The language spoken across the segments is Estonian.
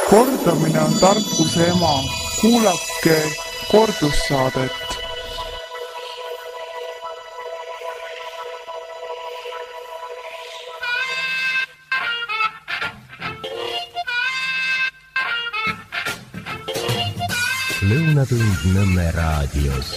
Kordamine on tarkuse ema. Kuulake kordussaadet. Lõunatund Nõmme raadios.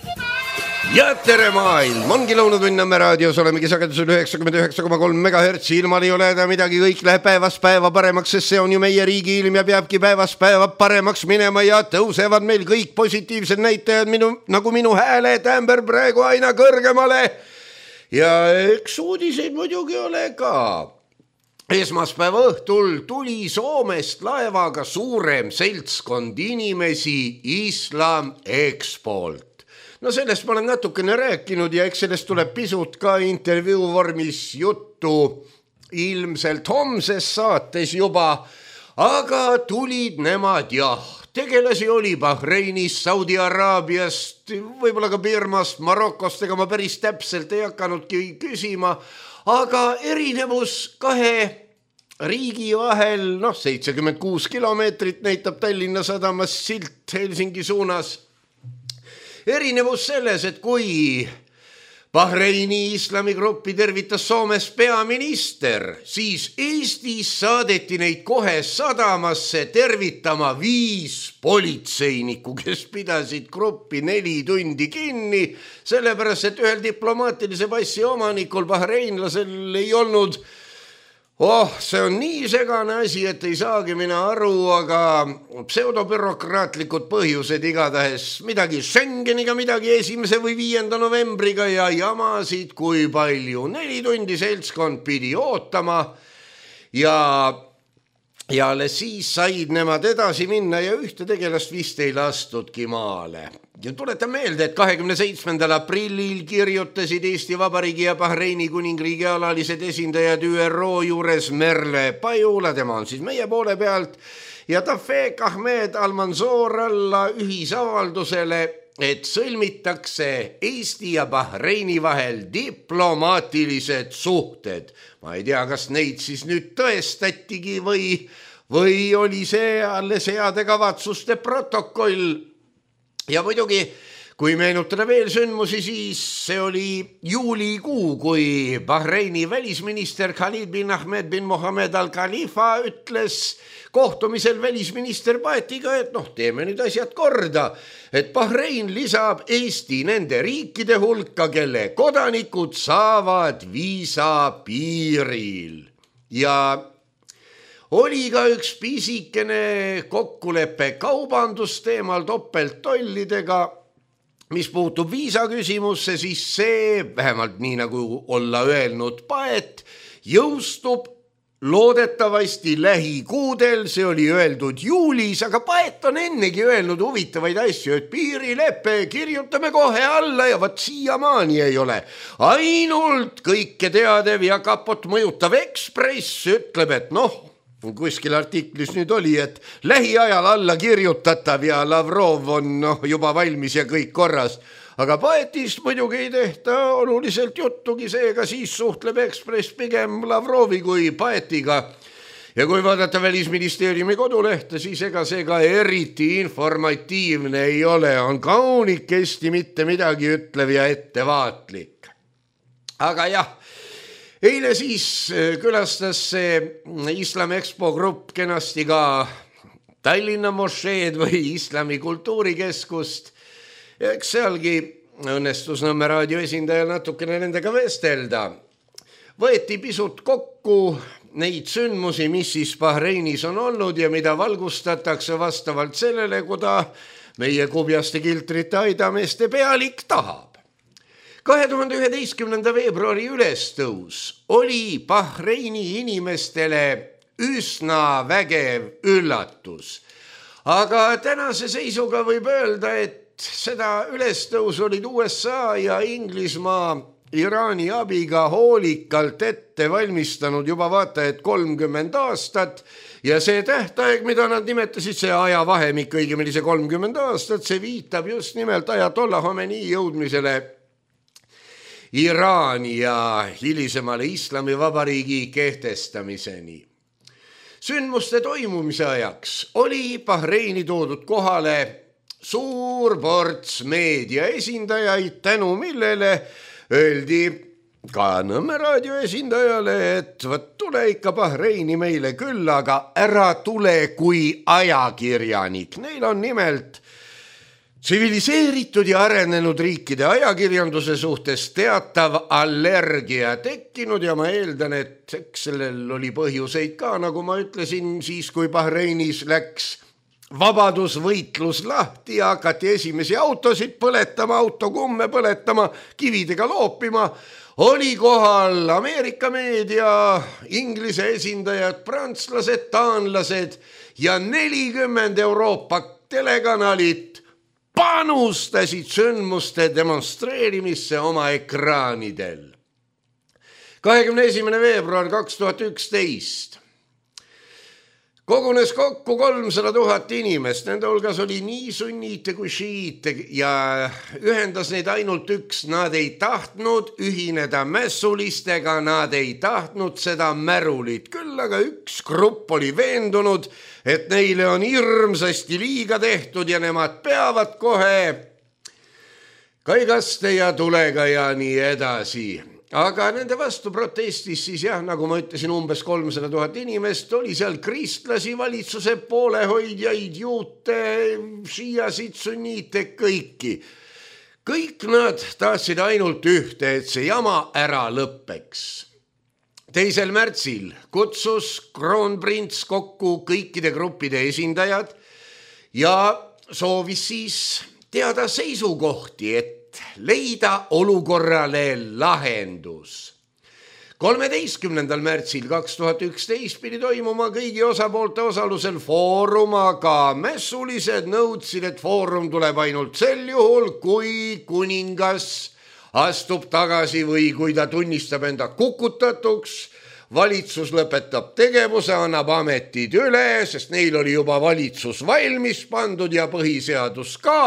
Ja tere maailm, ongi Lõunatund Nõmme raadios, olemegi sagedusel 99,3 MHz, ilmal ei ole midagi, kõik läheb päevast päeva paremaks, sest see on ju meie riigi ilm ja peabki päevast päeva paremaks minema ja tõusevad meil kõik positiivsed näitajad, nagu minu hääle tämber praegu aina kõrgemale. Ja üks uudiseid muidugi ole ka. Esmaspäeva õhtul tuli Soomest laevaga suurem seltskond inimesi Islam Expolt. No sellest ma olen natukene rääkinud ja eks sellest tuleb pisut ka intervjuu vormis juttu ilmselt homses saates juba, aga tulid nemad jah. Tegelasi oli Bahreinist, Saudi Araabiast, võib-olla ka Birmast, Marokost, ega ma päris täpselt ei hakanudki küsima, aga erinevus kahe riigi vahel, 76 kilomeetrit näitab Tallinna sadamas silt Helsingi suunas. Erinevus selles, et kui Bahreini islamigruppi tervitas Soomes peaminister, siis Eestis saadeti neid kohe sadamasse tervitama 5 politseinikku, kes pidasid gruppi 4 tundi kinni, sellepärast, et ühel diplomaatilise passi omanikul bahreinlasel ei olnud. See on nii segane asi, et ei saagi mina aru, aga pseudobürokraatlikud põhjused igatahes midagi Schengeniga, midagi 1. või 5. novembriga ja jamasid kui palju. 4 tundi seltskond pidi ootama ja alles siis said nemad edasi minna ja ühte tegelast vist ei lastudki maale. Ja tuletan meelde, et 27. aprillil kirjutasid Eesti Vabariigi ja Bahreini kuningriigi alalised esindajad ÜRO juures Merle Pajula, tema on siis meie poole pealt, ja Tafek Ahmed Al-Mansour alla ühisavaldusele, et sõlmitakse Eesti ja Bahreini vahel diplomaatilised suhted. Ma ei tea, kas neid siis nüüd tõestatigi või oli see alles heade kavatsuste protokoll. Ja muidugi, kui meenutada veel sündmusi, siis see oli juulikuu, kui Bahreini välisminister Khalid bin Ahmed bin Mohammed Al-Khalifa ütles kohtumisel välisminister Paetiga, et teeme nüüd asjad korda, et Bahrein lisab Eesti nende riikide hulka, kelle kodanikud saavad viisa piiril. Ja oli ka üks pisikene kokkulepe kaubandusteemal topelttollidega, mis puutub viisa küsimusse, siis see, vähemalt nii nagu olla öelnud Paet, jõustub loodetavasti lähikuudel, see oli öeldud juulis, aga Paet on ennegi öelnud huvitavaid asju, et piirileppe kirjutame kohe alla ja vat siiamaani ei ole. Ainult kõike teadev ja kapot mõjutav Ekspress ütleb, et kuskil artiklis nüüd oli, et lähiajal alla kirjutatav ja Lavrov on juba valmis ja kõik korras. Aga Paetist muidugi ei tehta oluliselt juttugi, seega siis suhtleb Ekspress pigem Lavrovi kui Paetiga. Ja kui vaadata Välisministeeriumi kodulehte, siis ega see ka eriti informatiivne ei ole, on kaunikesti mitte midagi ütlev ja ettevaatlik. Aga jah, eile siis külastas see Islam Expo grupp kenasti ka Tallinna mošeed või Islami kultuurikeskust. Ja eks sealgi õnnestus Nõmme raadio esindajal natukene nendega vestelda. Võeti pisut kokku neid sündmusi, mis siis Bahreinis on olnud ja mida valgustatakse vastavalt sellele, kuda meie kubjaste kiltrite aidameeste pealik tahab. 2011. veebruari ülestõus oli Bahreini inimestele üsna vägev üllatus. Aga tänase seisuga võib öelda, et seda ülestõus olid USA ja Inglismaa Iraani abiga hoolikalt ette valmistanud juba vaata, et 30 aastat ja see tähtaeg, mida nad nimetasid, see ajavahemik, õigemini see 30 aastat, see viitab just nimelt Ajatollah Khomeini jõudmisele Iraani ja hilisemale Islamivabariigi kehtestamiseni. Sündmuste toimumise ajaks oli Bahreini toodud kohale suur ports meedia esindajaid, tänu millele öeldi ka Nõmme raadio esindajale, et võt tule ikka Bahreini meile küll, aga ära tule kui ajakirjanik. Neil on nimelt tsiviliseeritud ja arenenud riikide ajakirjanduse suhtes teatav allergia tekkinud ja ma eeldan, et eks sellel oli põhjuseid ka, nagu ma ütlesin, siis kui Bahreinis läks vabadusvõitlus lahti ja hakati esimesi autosid põletama, autokumme põletama, kividega loopima, oli kohal Ameerika meedia, Inglise esindajad, prantslased, taanlased ja 40 Euroopa telekanalit panustasid sündmuste demonstreerimisse oma ekraanidel. 21. veebruar 2011 kogunes kokku 300 000 inimest, nende hulgas oli nii sunniite kui šiite ja ühendas neid ainult üks, nad ei tahtnud ühineda mässulistega, nad ei tahtnud seda märulit, küll aga üks grupp oli veendunud, et neile on hirmsasti liiga tehtud ja nemad peavad kohe kaigaste ja tulega ja nii edasi. Aga nende vastu protestis siis jah, nagu ma ütlesin, umbes 300 000 inimest, oli seal kristlasi, valitsuse poolehoidjaid, juute, šiiasid, sunniite, kõiki. Kõik nad tahtsid ainult ühte, et see jama ära lõppeks. 2. märtsil kutsus kroonprints kokku kõikide gruppide esindajad ja soovis siis teada seisukohti, et leida olukorrale lahendus. 13. märtsil 2011 pidi toimuma kõigi osapoolte osalusel foorum, aga mässulised nõudsid, et foorum tuleb ainult sel juhul, kui kuningas astub tagasi või kui ta tunnistab enda kukutatuks, valitsus lõpetab tegevuse, annab ametid üle, sest neil oli juba valitsus valmis pandud ja põhiseadus ka,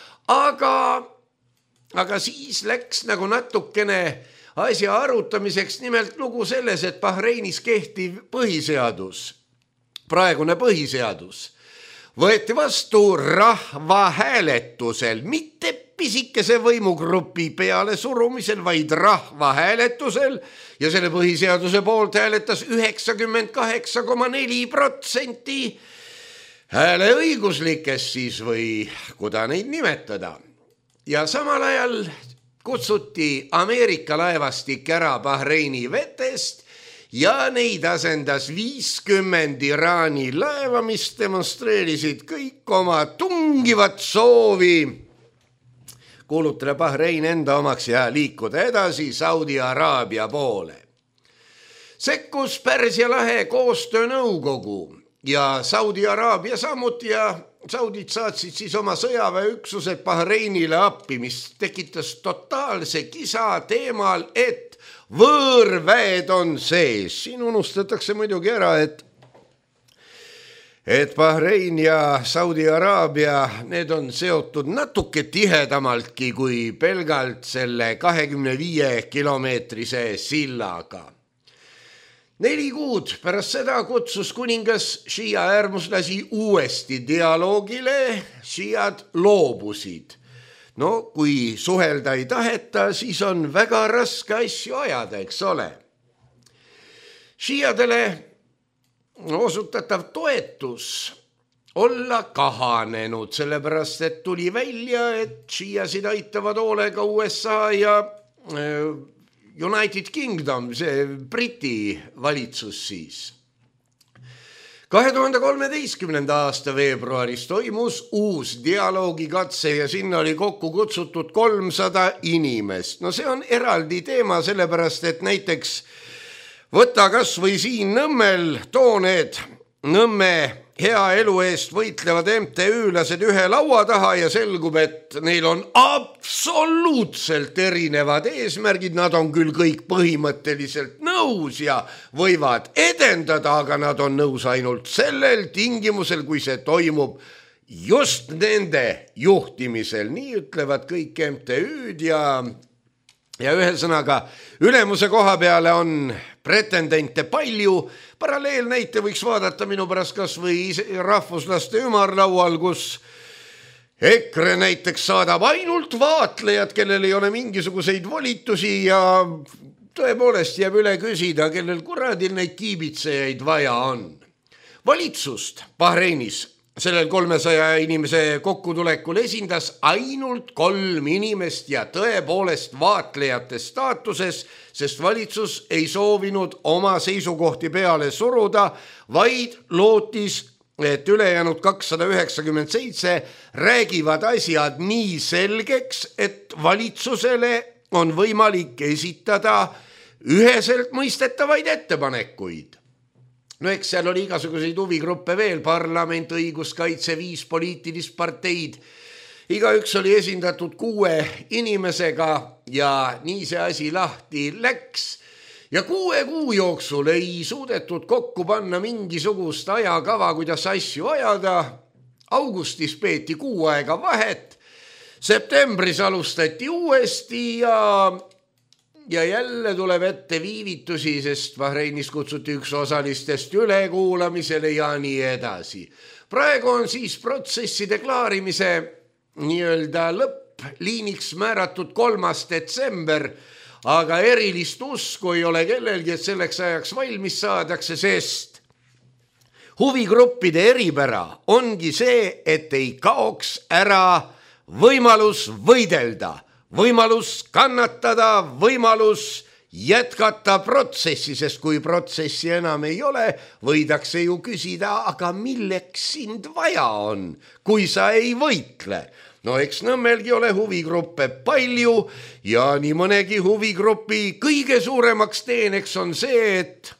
aga siis läks nagu natukene asja arutamiseks, nimelt lugu selles, et Bahreinis kehtiv põhiseadus, praegune põhiseadus, võeti vastu rahvahääletusel, mitte pisikese võimugrupi peale surumisel, vaid rahvahääletusel ja selle põhiseaduse poolt hääletas 98,4% hääleõiguslikest siis või kuda neid nimetada. Ja samal ajal kutsuti Ameerika laevastik ära Bahreini vetest ja neid asendas 50 Iraani laeva, mis demonstreerisid kõik oma tungivat soovi kuulutada Bahrein enda omaks ja liikuda edasi Saudi Araabia poole. Sekkus Pärsia lahe koostöönõukogu ja Saudi Araabia samuti ja Saudid saatsid siis oma sõjaväeüksused Bahreinile appi, mis tekitas totaalse kisa teemal, et võõrväed on sees. Siin unustatakse muidugi ära, et Bahrein ja Saudi Araabia, need on seotud natuke tihedamaltki kui pelgalt selle 25 kilomeetrise sillaga. 4 kuud pärast seda kutsus kuningas šiia äärmuslasi uuesti dialoogile, šiiad loobusid. No kui suhelda ei taheta, siis on väga raske asju ajada, eks ole. Šiiadele osutatav toetus olla kahanenud, sellepärast et tuli välja, et šiiasid aitavad hoolega USA ja United Kingdom, see Briti valitsus siis. 2013. aasta veebruaris toimus uus dialoogikatse ja sinna oli kokku kutsutud 300 inimest. No see on eraldi teema, sellepärast et näiteks võta kas või siin Nõmmel tooned Nõmme hea elu eest võitlevad MTÜ-lased ühe laua taha ja selgub, et neil on absoluutselt erinevad eesmärgid, nad on küll kõik põhimõtteliselt nõus ja võivad edendada, aga nad on nõus ainult sellel tingimusel, kui see toimub just nende juhtimisel, nii ütlevad kõik MTÜ-d ja ühesõnaga ülemuse koha peale on pretendente palju. Paralleelnäite võiks vaadata minu pärast kas või rahvuslaste ümarlaual, kus EKRE näiteks saadab ainult vaatlejad, kellel ei ole mingisuguseid volitusi ja tõepoolest jääb üle küsida, kellel kuradil neid kiibitsejaid vaja on. Valitsust Bahreinis sellel 300 inimese kokkutulekul esindas ainult 3 inimest ja tõepoolest vaatlejate staatuses, sest valitsus ei soovinud oma seisukohti peale suruda, vaid lootis, et ülejäänud 297 räägivad asjad nii selgeks, et valitsusele on võimalik esitada üheselt mõistetavaid ettepanekuid. No eks seal oli igasuguseid huvigruppe veel, parlament, õiguskaitse, 5 poliitilist parteid. Igaüks oli esindatud 6 inimesega ja nii see asi lahti läks. Ja 6 kuu jooksul ei suudetud kokku panna mingisugust ajakava, kuidas asju ajada. Augustis peeti 6 aega vahet. Septembris alustati uuesti ja jälle tuleb ette viivitusi, sest Bahreinis kutsuti üks osalistest ülekuulamisele ja nii edasi. Praegu on siis protsesside klaarimise nii-öelda lõppliiniks määratud 3. detsember, aga erilist usku ei ole kellelgi, et selleks ajaks valmis saadakse, sest huvigruppide eripära ongi see, et ei kaoks ära võimalus võidelda, võimalus kannatada, võimalus jätkata protsessi, sest kui protsessi enam ei ole, võidakse ju küsida, aga milleks sind vaja on, kui sa ei võitle. No eks Nõmmelgi ole huvigruppe palju ja nii mõnegi huvigrupi kõige suuremaks teeneks on see, et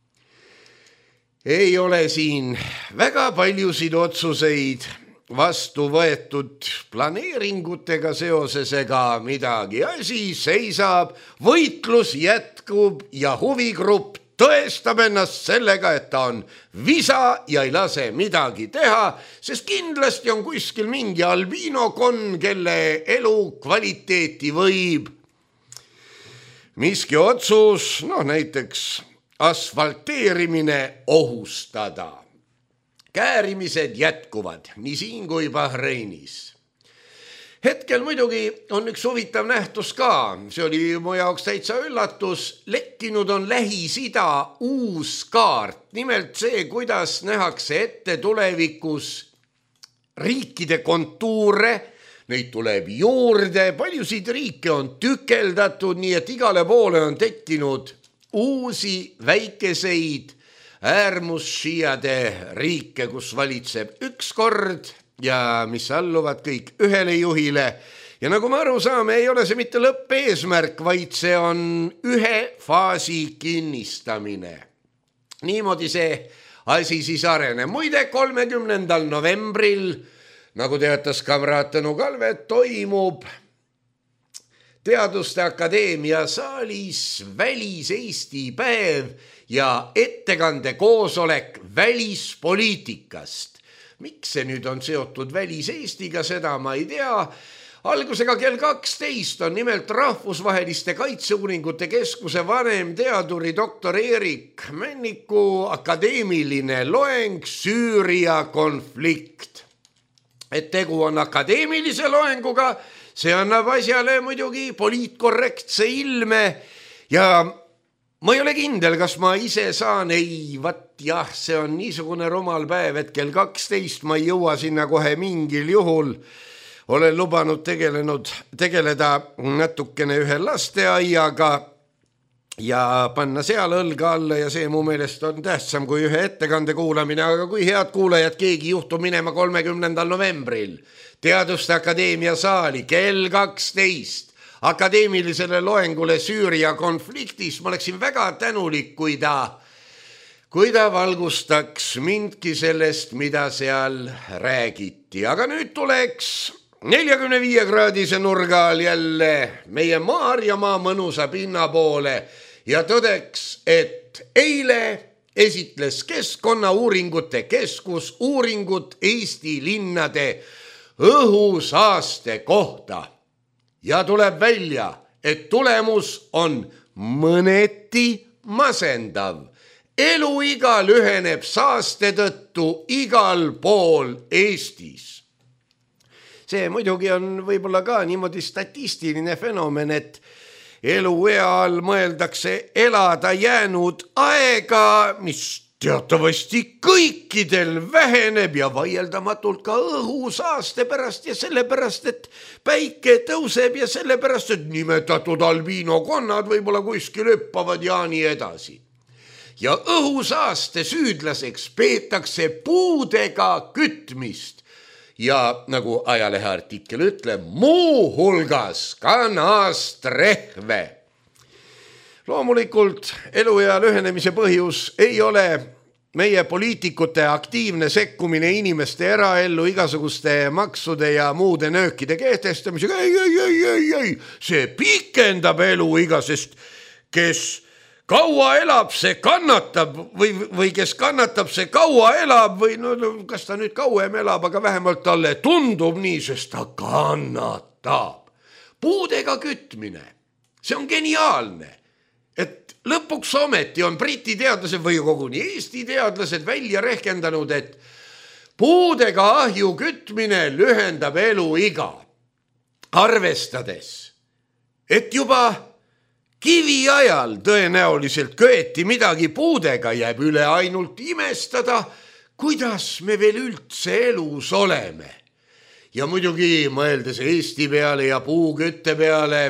ei ole siin väga paljusid otsuseid vastu võetud planeeringutega seoses ega midagi. Asi seisab, võitlus jätkub ja huvigrupp tõestab ennast sellega, et ta on visa ja ei lase midagi teha, sest kindlasti on kuskil mingi albiinokon, kelle elu kvaliteeti võib miski otsus, näiteks asfalteerimine ohustada. Käärimised jätkuvad nii siin kui Bahreinis. Hetkel muidugi on üks huvitav nähtus ka, see oli mu jaoks täitsa üllatus, lekkinud on Lähis-Ida uus kaart, nimelt see, kuidas nähakse ette tulevikus riikide kontuure, neid tuleb juurde, paljusid riike on tükeldatud, nii et igale poole on tekkinud uusi väikeseid äärmusšiiade riike, kus valitseb üks kord ja mis alluvad kõik ühele juhile. Ja nagu me aru saame, ei ole see mitte lõppeesmärk, vaid see on ühe faasi kinnistamine. Niimoodi see asi siis areneb. Muide, 30. novembril, nagu teatas kamraad Tõnu Kalvet, toimub Teaduste Akadeemia saalis välis-Eesti päev ja ettekande koosolek välispoliitikast. Miks see nüüd on seotud välis-Eestiga, seda ma ei tea. Algusega kell 12 on nimelt Rahvusvaheliste Kaitseuuringute Keskuse vanemteaduri doktor Erik Männiku akadeemiline loeng Süüria konflikt. Et tegu on akadeemilise loenguga, see annab asjale muidugi poliitkorrektse ilme ja ma ei ole kindel, kas ma ise saan, see on niisugune rumal päev, et kell 12 ma ei jõua sinna kohe mingil juhul. Olen lubanud tegeleda natukene ühe lasteaiaga ja panna seal õlga alla ja see mu meelest on tähtsam kui ühe ettekande kuulamine, aga kui head kuulajad keegi juhtub minema 30. novembril Teaduste Akadeemia saali kell 12 akadeemilisele loengule Süüria konfliktis, ma oleksin väga tänulik, kui ta valgustaks mindki sellest, mida seal räägiti. Aga nüüd tuleks 45-kraadise nurga all jälle meie Maarjamaa mõnusa pinna poole ja tõdeks, et eile esitles Keskkonnauuringute Keskus uuringut Eesti linnade õhusaaste kohta. Ja tuleb välja, et tulemus on mõneti masendav. Eluiga lüheneb saaste tõttu igal pool Eestis. See muidugi on võib-olla ka niimoodi statistiline fenomen, et eluea all mõeldakse elada jäänud aega, mis teatavasti kõikidel väheneb ja vaieldamatult ka õhusaaste pärast ja sellepärast, et päike tõuseb ja sellepärast, et nimetatud albiinokonnad võib-olla kuskil hüppavad ja nii edasi. Ja õhusaaste süüdlaseks peetakse puudega kütmist ja nagu ajalehe artikkel ütleb, muu hulgas ka naastrehve. Loomulikult eluea lühenemise põhjus ei ole meie poliitikute aktiivne sekkumine inimeste eraellu igasuguste maksude ja muude nöökide kehtestamisega. Ei. See pikendab eluiga, sest kes kaua elab, see kannatab või kes kannatab, see kaua elab või no, kas ta nüüd kauem elab, aga vähemalt talle tundub nii, sest ta kannatab. Puudega kütmine, see on geniaalne. Et lõpuks ometi on Briti teadlased või koguni Eesti teadlased välja rehkendanud, et puudega ahju kütmine lühendab eluiga. Arvestades, et juba kivi ajal tõenäoliselt köeti midagi puudega, jääb üle ainult imestada, kuidas me veel üldse elus oleme. Ja muidugi mõeldes Eesti peale ja puukütte peale,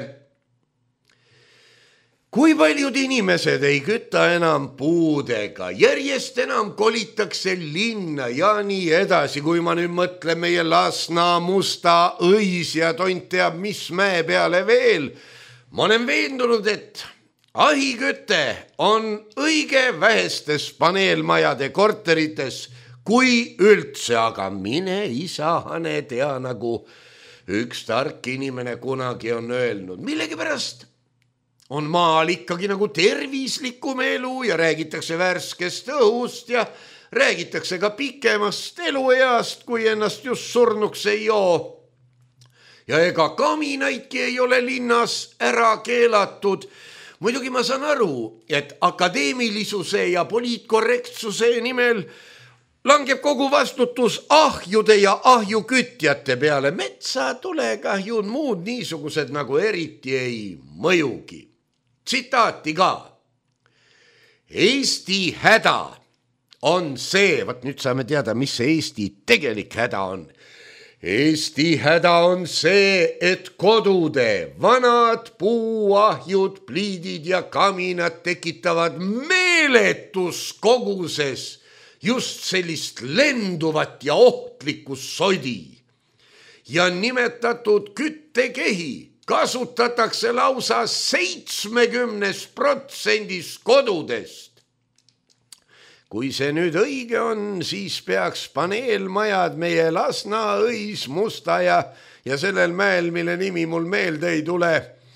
kui paljud inimesed ei kütta enam puudega, järjest enam kolitakse linna ja nii edasi, kui ma nüüd mõtlen meie Lasna, Musta, Õis ja tont teab, mis mäe peale veel. Ma olen veendunud, et ahiküte on õige vähestes paneelmajade korterites, kui üldse, aga mine isahane tea, nagu üks tark inimene kunagi on öelnud. Millegipärast on maal ikkagi nagu tervislikum elu ja räägitakse värskest õhust ja räägitakse ka pikemast elueast, kui ennast just surnuks ei joo. Ja ega kaminaidki ei ole linnas ära keelatud. Muidugi ma saan aru, et akadeemilisuse ja poliitkorrektsuse nimel langeb kogu vastutus ahjude ja ahjukütjate peale. Metsatulekahjud muud niisugused nagu eriti ei mõjugi. Tsitaati ka. Eesti häda on see, võt nüüd saame teada, mis see Eesti tegelik häda on. Eesti häda on see, et kodude vanad puuahjud, pliidid ja kaminad tekitavad meeletus koguses just sellist lenduvat ja ohtlikku sodi. Ja nimetatud küttekehi kasutatakse lausa 70% kodudest. Kui see nüüd õige on, siis peaks paneelmajad meie Lasna, Õis, Musta ja sellel mäel, mille nimi mul meelde ei tule,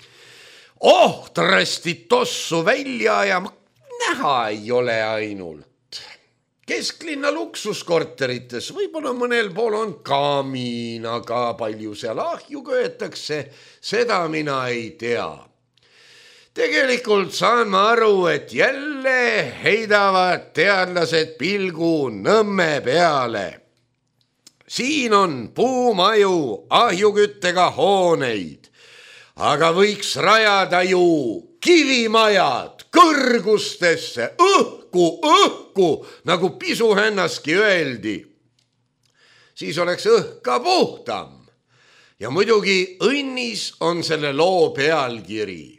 ohtrasti tossu välja ja näha ei ole ainult. Kesklinna luksuskorterites võib-olla mõnel pool on kamin, aga palju seal ahju köetakse, seda mina ei tea. Tegelikult saan ma aru, et jälle heidavad teadlased pilgu Nõmme peale. Siin on puumaju, ahjuküttega hooneid, aga võiks rajada ju kivimajad kõrgustesse, õhku, nagu pisuhännaski öeldi. Siis oleks õhk ka puhtam. Ja muidugi õnnis on selle loo pealkiri.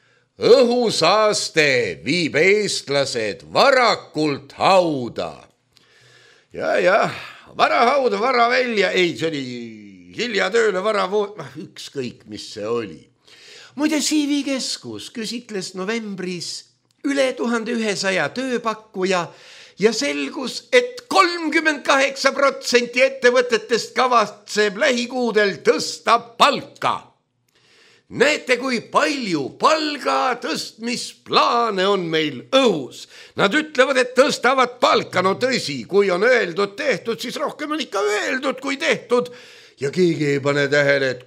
Õhusaaste viib eestlased varakult hauda. Ja, varahauda, vara välja, ei, see oli hilja tööle, ükskõik, mis see oli. Muide, CV Keskus küsitles novembris üle 1100 tööpakkuja ja selgus, et 38% ettevõtetest kavatseb lähikuudel tõsta palka. Näete, kui palju palga tõstmisplaane on meil õhus. Nad ütlevad, et tõstavad palka, no tõsi, kui on öeldud tehtud, siis rohkem on ikka öeldud kui tehtud. ja keegi ei pane tähele, et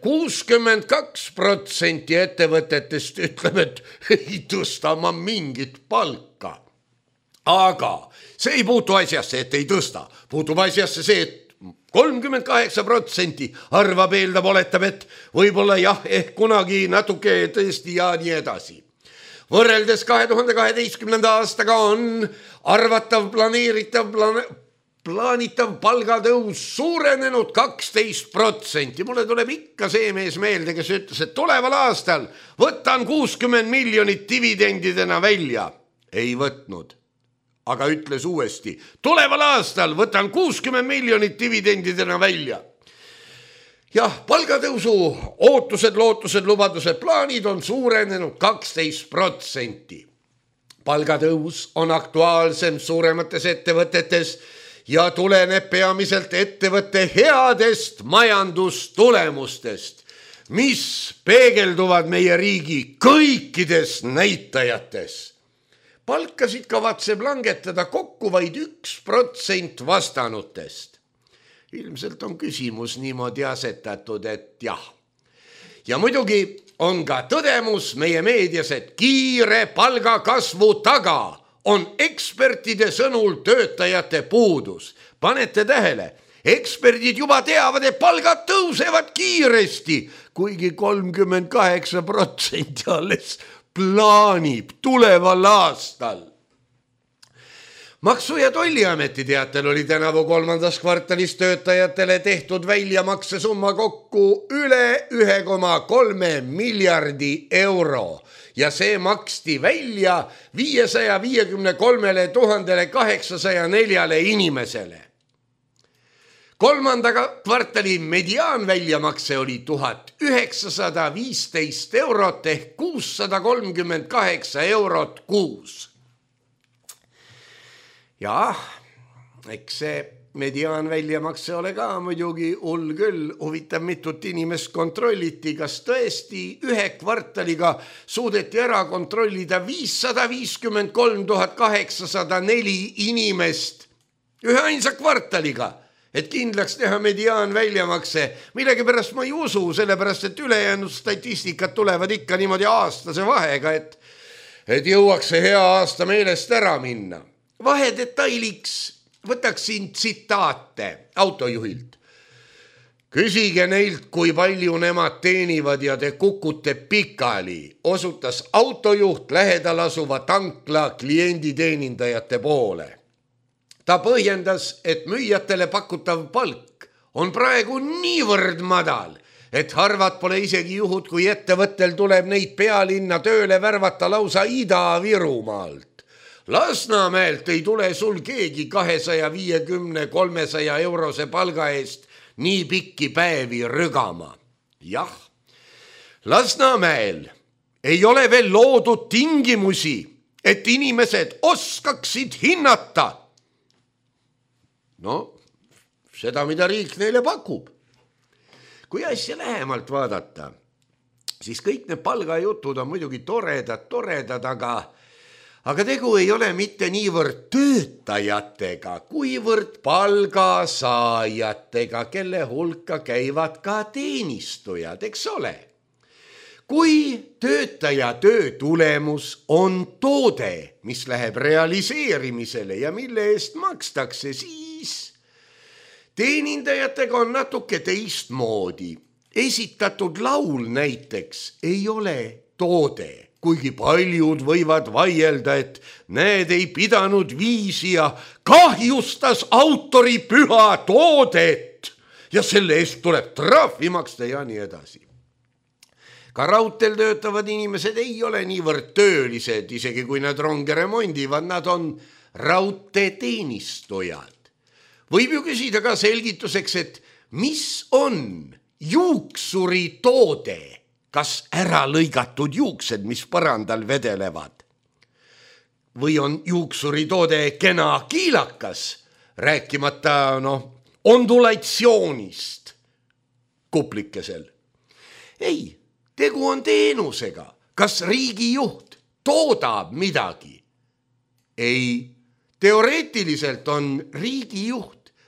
62% ettevõtetest ütleb, et ei tõsta ma mingit palka. Aga see ei puutu asjasse, et ei tõsta. Puutub asjasse see, et 38% arvab, eeldab, oletab, et võib-olla jah, ehk kunagi natuke tõesti ja nii edasi. Võrreldes 2012. aastaga on arvatav plaanitav palgatõus suurenenud 12%. Mulle tuleb ikka see mees meelde, kes ütles, et tuleval aastal võtan 60 miljonit dividendidena välja. Ei võtnud, aga ütles uuesti, tuleval aastal võtan 60 miljonit dividendidena välja. Jah, palgatõusu ootused, lootused, lubadused, plaanid on suurenenud 12%. Palgatõus on aktuaalsem suuremates ettevõtetes ja tuleneb peamiselt ettevõtte headest majandustulemustest, mis peegelduvad meie riigi kõikides näitajates. Palkasid kavatseb langetada kokku vaid 1% vastanutest. Ilmselt on küsimus niimoodi asetatud, et jah. Ja muidugi on ka tõdemus meie meedias, et kiire palgakasvu taga on ekspertide sõnul töötajate puudus. Panete tähele, eksperdid juba teavad, et palgad tõusevad kiiresti, kuigi 38% alles plaanib tuleval aastal. Maksu- ja Tolliameti teatel oli tänavu 3. kvartalis töötajatele tehtud väljamaksesumma kokku üle 1,3 miljardi euro ja see maksti välja 553 804 inimesele. 3. kvartali mediaan väljamakse oli 1915 eurot ehk 638 eurot kuus. Jah, eks see mediaan väljamakse ole ka muidugi hull küll. Huvitav, mitut inimest kontrolliti, kas tõesti ühe kvartaliga suudeti ära kontrollida 553 804 inimest ühe ainsa kvartaliga, et kindlaks teha mediaan väljamakse. Millegipärast ma ei usu, sellepärast et ülejäänud statistikat tulevad ikka niimoodi aastase vahega, et jõuaks see hea aasta meelest ära minna. Vahedetailiks võtaksin tsitaate autojuhilt. Küsige neilt, kui palju nemad teenivad ja te kukute pikali, osutas autojuht lähedal asuva tankla klienditeenindajate poole. Ta põhjendas, et müüjatele pakutav palk on praegu niivõrd madal, et harvad pole isegi juhud, kui ettevõttel tuleb neid pealinna tööle värvata lausa Ida-Virumaalt. Lasnamäelt ei tule sul keegi 250-300 eurose palga eest nii pikki päevi rügama. Jah, Lasnamäel ei ole veel loodud tingimusi, et inimesed oskaksid hinnata. No, seda, mida riik neile pakub. Kui asja lähemalt vaadata, siis kõik need palgajutud on muidugi toredad, aga tegu ei ole mitte niivõrd töötajatega, kuivõrd palgasaajatega, kelle hulka käivad ka teenistujad, eks ole. Kui töötaja töö tulemus on toode, mis läheb realiseerimisele ja mille eest makstakse, siis teenindajatega on natuke teistmoodi. Esitatud laul näiteks ei ole toode. Kuigi paljud võivad vaielda, et need ei pidanud viisi ja kahjustas autori püha toodet ja selle eest tuleb trahvi maksta ja nii edasi. Ka raudteel töötavad inimesed ei ole niivõrd töölised, isegi kui nad ronge remondivad, nad on raudteeteenistujad. Võib ju küsida ka selgituseks, et mis on juuksuri toode? Kas ära lõigatud juuksed, mis põrandal vedelevad? Või on juuksuri toode kena kiilakas, rääkimata ondulatsioonist kuplikesel? Ei, tegu on teenusega. Kas riigijuht toodab midagi? Ei, teoreetiliselt on riigijuht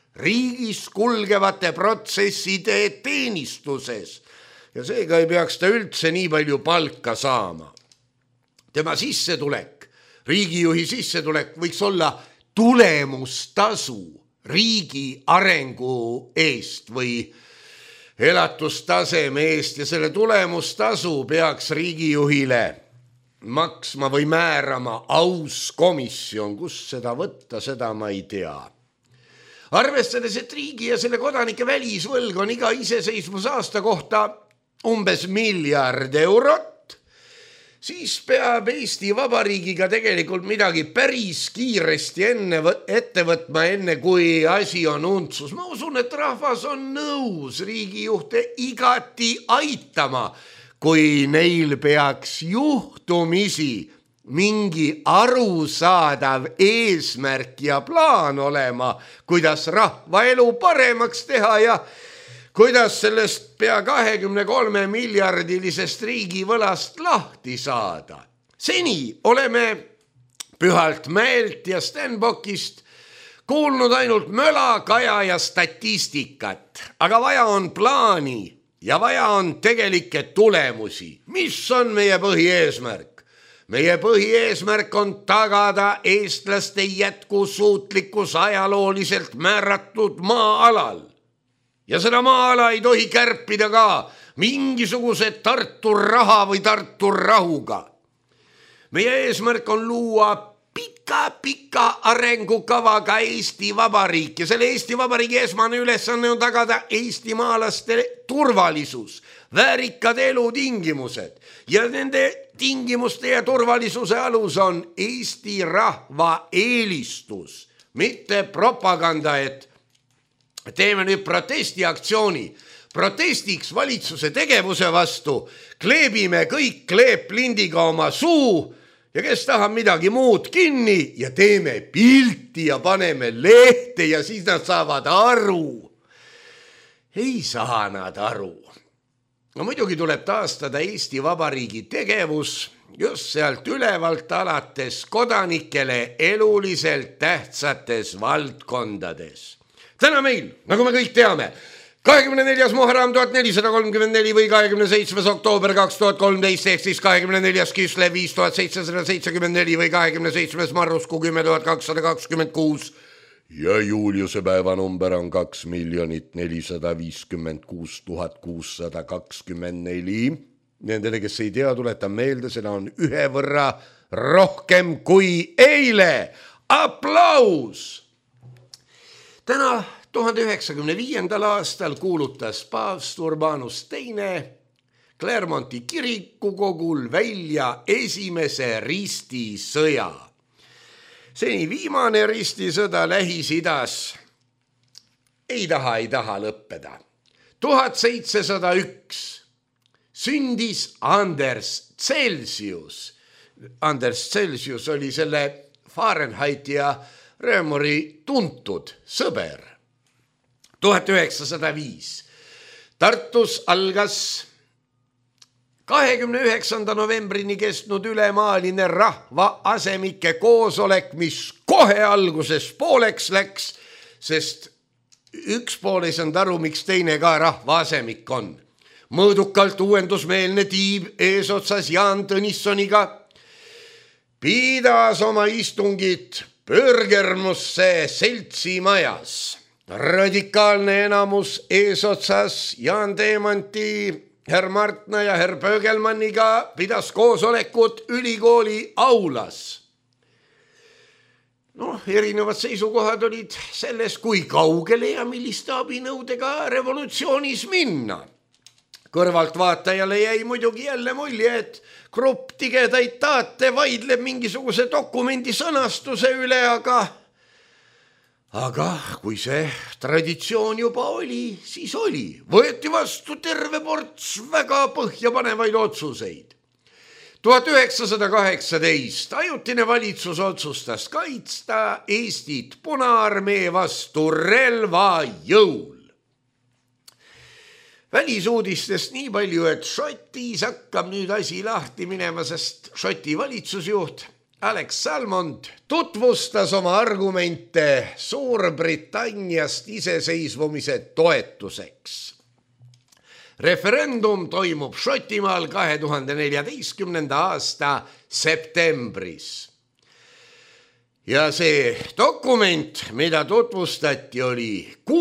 riigis kulgevate protsesside teenistuses ja seega ei peaks ta üldse nii palju palka saama. Tema sissetulek, riigijuhi sissetulek võiks olla tulemustasu riigi arengu eest või elatustaseme eest ja selle tulemustasu peaks riigijuhile maksma või määrama aus komisjon, kus seda võtta, seda ma ei tea. Arvestades, et riigi ja selle kodanike välisvõlg on iga iseseisvusaasta kohta umbes €1 miljard, siis peab Eesti Vabariigiga tegelikult midagi päris kiiresti ette võtma, enne kui asi on untsus. Ma usun, et rahvas on nõus riigijuhte igati aitama, kui neil peaks juhtumisi mingi arusaadav eesmärk ja plaan olema, kuidas rahva elu paremaks teha ja kuidas sellest pea 23 miljardilisest riigivõlast lahti saada. Seni oleme Pühalt Mäelt ja Stenbockist kuulnud ainult möla, kaja ja statistikat, aga vaja on plaani ja vaja on tegelikke tulemusi. Mis on meie põhieesmärk? Meie põhieesmärk on tagada eestlaste jätkusuutlikkus ajalooliselt määratud maa-alal. Ja seda maa-ala ei tohi kärpida ka mingisuguse Tartu raha või Tartu rahuga. Meie eesmärk on luua pika arengukavaga Eesti Vabariik ja selle Eesti Vabariigi esmane ülesanne on tagada eestimaalaste turvalisus, väärikad elutingimused ja nende tingimuste ja turvalisuse alus on Eesti rahva eelistus, mitte propaganda, et teeme nüüd protestiaktsiooni. Protestiks valitsuse tegevuse vastu kleebime kõik kleeplindiga oma suu ja kes tahab midagi muud kinni ja teeme pilti ja paneme lehte ja siis nad saavad aru. Ei saa nad aru. No muidugi tuleb taastada Eesti Vabariigi tegevus just sealt ülevalt alates kodanikele eluliselt tähtsates valdkondades. Täna meil, nagu me kõik teame, 24. Muharram 1434 või 27. oktoober 2013 ehk siis 24. Kislev 5774 või 27. Marruskuu 10226 ja Juliuse päevanumber on 2 456 624. Nendele, kes ei tea, tuletan meelde, seda on 1 võrra rohkem kui eile. Aplaus! Täna 1095. aastal kuulutas paavst Urbanus II Clermonti kirikukogul välja esimese ristisõja. Seni viimane ristisõda Lähis-Idas ei taha lõppeda. 1701 sündis Anders Celsius. Anders Celsius oli selle Fahrenheiti ja Römori tuntud sõber. 1905 Tartus algas 29. novembrini kestnud ülemaaline rahva asemike koosolek, mis kohe alguses pooleks läks, sest üks pool ei saanud aru, miks teine ka rahva asemik on. Mõõdukalt uuendusmeelne tiib eesotsas Jaan Tõnissoniga pidas oma istungit Pörgermusse seltsimajas. Radikaalne enamus eesotsas Jaan Teemanti, herr Martna ja herr Pöögelmanniga pidas koosolekut ülikooli aulas. Erinevad seisukohad olid selles, kui kaugele ja milliste abinõudega revolutsioonis minna. Kõrvaltvaatajale jäi muidugi jälle mulje, et grupp tigedaid taate vaidleb mingisuguse dokumendi sõnastuse üle, aga kui see traditsioon juba oli, siis oli. Võeti vastu terve ports väga põhjapanevaid otsuseid. 1918 ajutine valitsus otsustas kaitsta Eestit Punaarmee vastu relvajõul. Välisuudistest nii palju, et Šotis hakkab nüüd asi lahti minema, sest Šoti valitsusjuht Alex Salmond tutvustas oma argumente Suurbritanniast iseseisvumise toetuseks. Referendum toimub Šotimaal 2014. aasta septembris. Ja see dokument, mida tutvustati, oli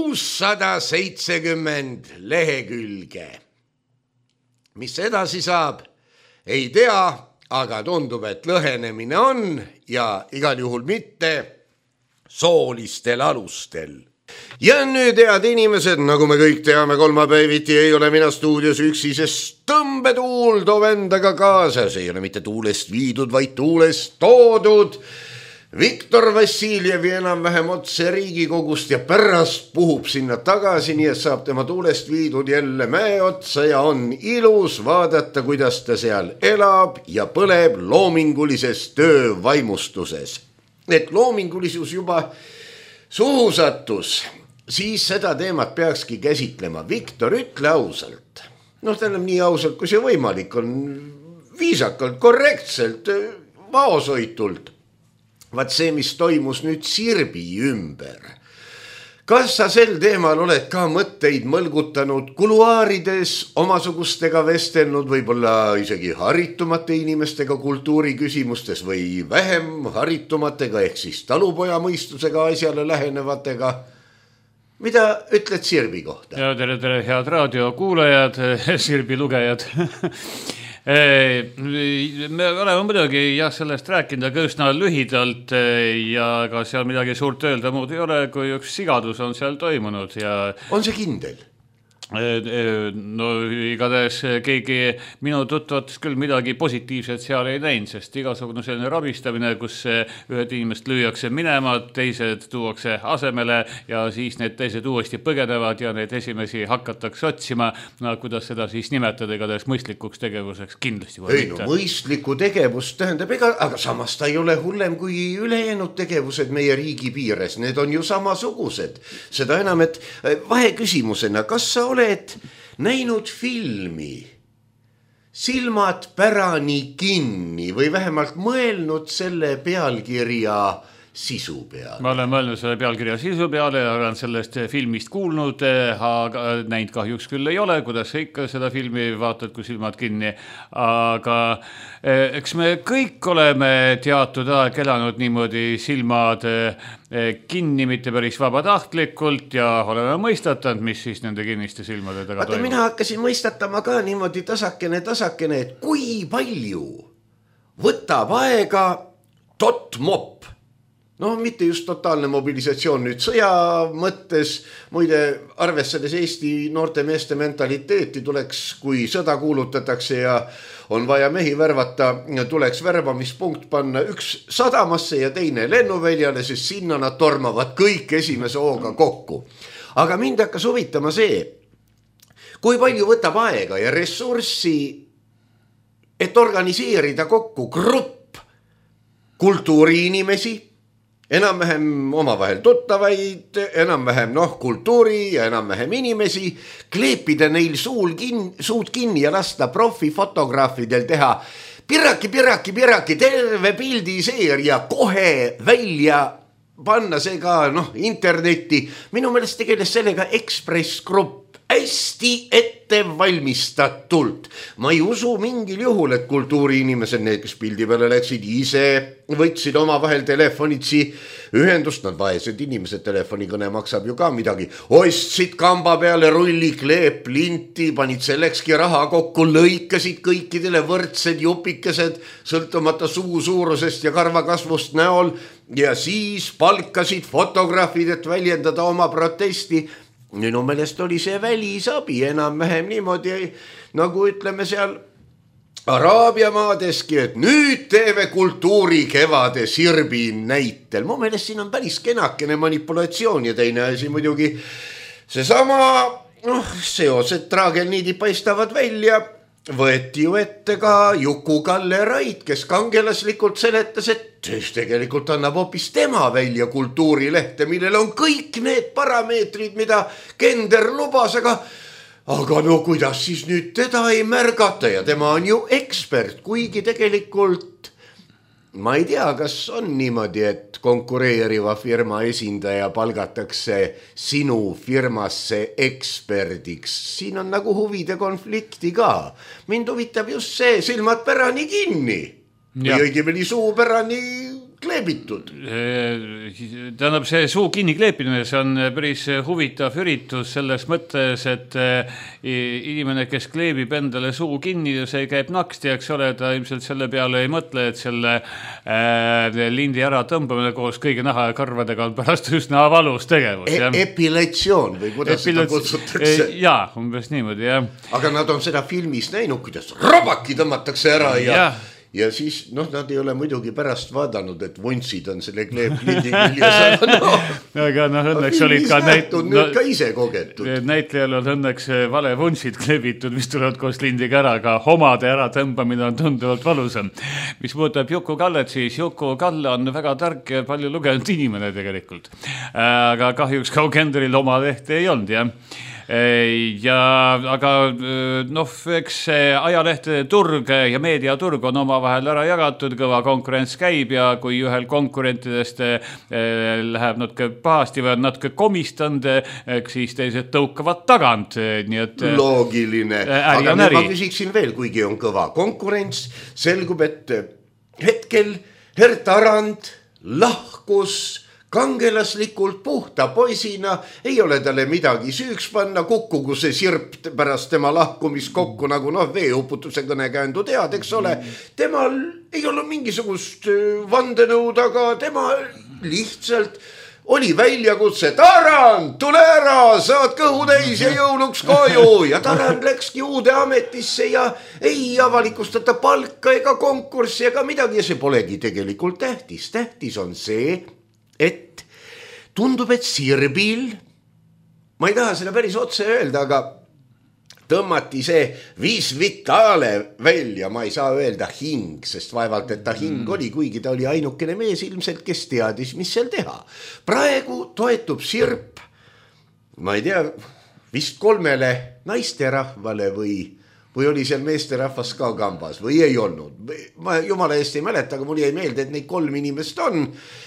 670 lehekülge. Mis edasi saab, ei tea, aga tundub, et lõhenemine on ja igal juhul mitte soolistel alustel. Ja nüüd, head inimesed, nagu me kõik teame, kolmapäeviti ei ole mina stuudios üksi, sest tõmbetuul toob endaga kaasa. See ei ole mitte tuulest viidud, vaid tuulest toodud. Viktor Vassiljevi enam-vähem otse Riigikogust ja pärast puhub sinna tagasi, nii et saab tema tuulest viidud jälle mäe otsa ja on ilus vaadata, kuidas ta seal elab ja põleb loomingulises töövaimustuses. Et loomingulisus juba suhu sattus, siis seda teemat peakski käsitlema. Viktor, ütle ausalt. Tähendab nii ausalt, kui see võimalik on, viisakalt, korrektselt, vaoshoitult. Vaat see, mis toimus nüüd Sirbi ümber. Kas sa sel teemal oled ka mõtteid mõlgutanud, kuluaarides omasugustega vestelnud, võib-olla isegi haritumate inimestega kultuuriküsimustes või vähem haritumatega ehk siis talupoja mõistusega asjale lähenevatega? Mida ütled Sirbi kohta? Ja tere, head raadiokuulajad, Sirbi lugejad. Me oleme muidugi sellest rääkinud, aga üsna lühidalt ja ka seal midagi suurt öelda muud ei ole, kui üks sigadus on seal toimunud. Ja on see kindel? No igatahes keegi minu tutvates küll midagi positiivset seal ei näinud, sest igasugune selline rabistamine, kus ühed inimest lüüakse minema, teised tuuakse asemele ja siis need teised uuesti põgenevad ja need esimesi hakatakse otsima, kuidas seda siis nimetada, igatahes mõistlikuks tegevuseks kindlasti. Ei, no, mõistliku tegevus tähendab, aga samas ta ei ole hullem kui ülejäänud tegevused meie riigi piires, need on ju samasugused. Seda enam, et vaheküsimusena, kas sa oled näinud filmi Silmad pärani kinni või vähemalt mõelnud selle pealkirja sisu peale? Ma olen mõelnud selle pealkirja sisu peale ja olen sellest filmist kuulnud, aga näinud kahjuks küll ei ole, kuidas ikka seda filmi vaatad, kui silmad kinni. Aga eks me kõik oleme teatud aeg elanud niimoodi silmad kinni, mitte päris vabatahtlikult ja oleme mõistatanud, mis siis nende kinniste silmade taga toimub. Mina hakkasin mõistatama ka niimoodi tasakene, et kui palju võtab aega tot-mop. Mitte just totaalne mobilisatsioon nüüd sõja mõttes, muide arvestades Eesti noorte meeste mentaliteeti tuleks, kui sõda kuulutatakse ja on vaja mehi värvata, tuleks värbamispunkt panna üks sadamasse ja teine lennuväljale, sest sinna nad tormavad kõik esimese hooga kokku. Aga mind hakkas huvitama see, kui palju võtab aega ja ressurssi, et organiseerida kokku grupp kultuuriinimesi, enam-vähem omavahel tuttavaid, enam-vähem kultuuri ja enam-vähem inimesi, kleepida neil suud kinni ja lasta profifotograafidel teha piraki, terve pildiseeria kohe välja panna see ka internetti. Minu meelest tegeles sellega Ekspress Grupp hästi ette valmistatult. Ma ei usu mingil juhul, et kultuuriinimesed, need, kes pildi peale läksid, ise võtsid oma vahel telefonitsi ühendust, nad vaesed inimesed, telefonikõne maksab ju ka midagi, ostsid kamba peale rulli, kleep, linti, panid sellekski raha kokku, lõikasid kõikidele võrdsed jupikesed, sõltumata suu suurusest ja karvakasvust näol ja siis palkasid fotograafid, et väljendada oma protesti. Minu meelest oli see välisabi enam-vähem niimoodi, nagu ütleme seal Araabia maadeski, et nüüd teeme kultuurikevade Sirbi näitel. Mu meelest siin on päris kenakene manipulatsioon ja teine asi muidugi seesama, seosed traagelniidid paistavad välja. Võeti ju ette ka Juku-Kalle Raid, kes kangelaslikult seletas, et tegelikult annab hoopis tema välja kultuurilehte, millel on kõik need parameetrid, mida Kender lubas, aga kuidas siis nüüd teda ei märgata ja tema on ju ekspert, kuigi tegelikult ma ei tea, kas on niimoodi, et konkureeriva firma esindaja palgatakse sinu firmasse eksperdiks. Siin on nagu huvide konflikti ka. Mind huvitab just see, silmad pärani kinni. Või õigemini suu pärani kleebitud. Tähendab, see suu kinni kleepimine, see on päris huvitav üritus selles mõttes, et inimene, kes kleebib endale suu kinni, see käib naksti, eks ole, ta ilmselt selle peale ei mõtle, et selle lindi ära tõmbamine koos kõigi naha ja karvadega on pärast üsna valus tegevus. Epilatsioon või kuidas seda kutsutakse? Jaa, umbes niimoodi, jah. Aga nad on seda filmis näinud, kuidas rabaki tõmmatakse ära ja siis, nad ei ole muidugi pärast vaadanud, et vuntsid on selle kleeplindi küljes. Aga õnneks olid ka nüüd ka ise kogetud. Näitlejal on õnneks vale vuntsid kleebitud, mis tulevad koos lindiga ära, aga homade ära tõmbamine on tunduvalt valusam. Mis puudutab Juku-Kallet, siis Juku-Kalle on väga tark ja palju lugenud inimene tegelikult. Aga kahjuks Kaugenderil oma lehte ei olnud, jah. Aga eks ajalehtede turg ja meediaturg on oma vahel ära jagatud, kõva konkurents käib ja kui ühel konkurentidest läheb natuke pahasti või on natuke komistanud, siis teised tõukavad tagant. Nii et loogiline. Aga ma küsiksin veel, kuigi on kõva konkurents, selgub, et hetkel Hert Arand lahkus kangelaslikult puhta poisina, ei ole talle midagi süüks panna, kukkugu see sirp pärast tema lahkumist kokku nagu veeuputuse kõnekäänd tead, eks ole. Temal ei ole mingisugust vandenõud, aga tema lihtsalt oli väljakutse, Tarand, tule ära, saad kõhu täis ja jõuluks koju. Ja Tarand läkski uude ametisse ja ei avalikustata palka ega konkurssi ega midagi ja see polegi tegelikult tähtis. Tähtis on see, et tundub, et Sirbil, ma ei taha seda päris otse öelda, aga tõmmati see Vis Vitale välja, ma ei saa öelda hing, sest vaevalt, et ta hing oli, kuigi ta oli ainukene mees ilmselt, kes teadis, mis seal teha. Praegu toetub Sirp, ma ei tea, vist 3 naisterahvale või oli seal meesterahvas ka kambas või ei olnud. Ma jumala eest ei mäleta, aga mul jäi meelde, et neid 3 inimest on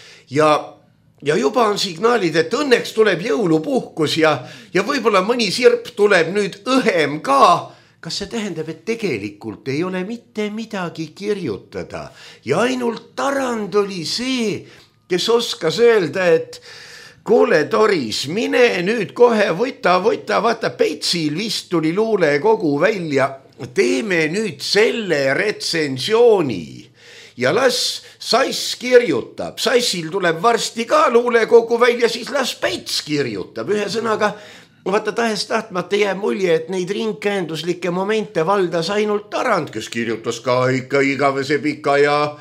ja juba on signaalid, et õnneks tuleb jõulupuhkus ja võib-olla mõni Sirp tuleb nüüd õhem ka. Kas see tähendab, et tegelikult ei ole mitte midagi kirjutada ja ainult Tarand oli see, kes oskas öelda, et kuule Doris, mine nüüd kohe võta, vaata Peitsil vist tuli luulekogu välja, teeme nüüd selle retsensiooni ja las Sass kirjutab, Sassil tuleb varsti ka luulekogu välja, siis las Peits kirjutab. Ühesõnaga, vaata tahes tahtmata jääb mulje, et neid ringkäenduslikke momente valdas ainult Tarand, kes kirjutas ka ikka igavese pika ja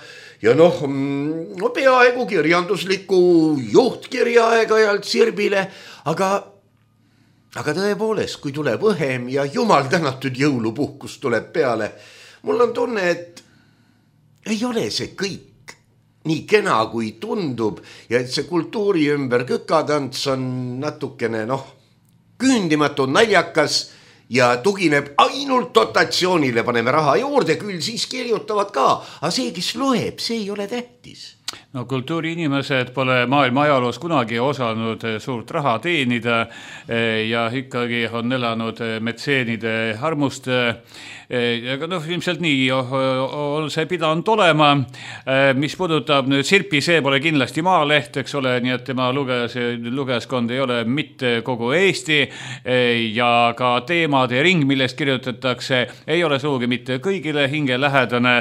peaaegu kirjandusliku juhtkirja aeg-ajalt Sirbile, aga tõepoolest, kui tuleb õhem ja jumal tänatud jõulupuhkus tuleb peale, mul on tunne, et ei ole see kõik nii kena, kui tundub ja et see kultuuri ümber kõkatants on natukene küündimatu, naljakas ja tugineb ainult dotatsioonile, paneme raha juurde, küll siis kirjutavad ka, aga see, kes loeb, see ei ole tähtis. Kultuuriinimesed pole maailma ajaloos kunagi osanud suurt raha teenida ja ikkagi on elanud metseenide armust. Aga ilmselt nii on see pidanud olema. Mis puudutab nüüd Sirpi, see pole kindlasti maaleht, eks ole, nii et tema lugejaskond ei ole mitte kogu Eesti ja ka teemade ring, millest kirjutatakse, ei ole suugi mitte kõigile hingelähedane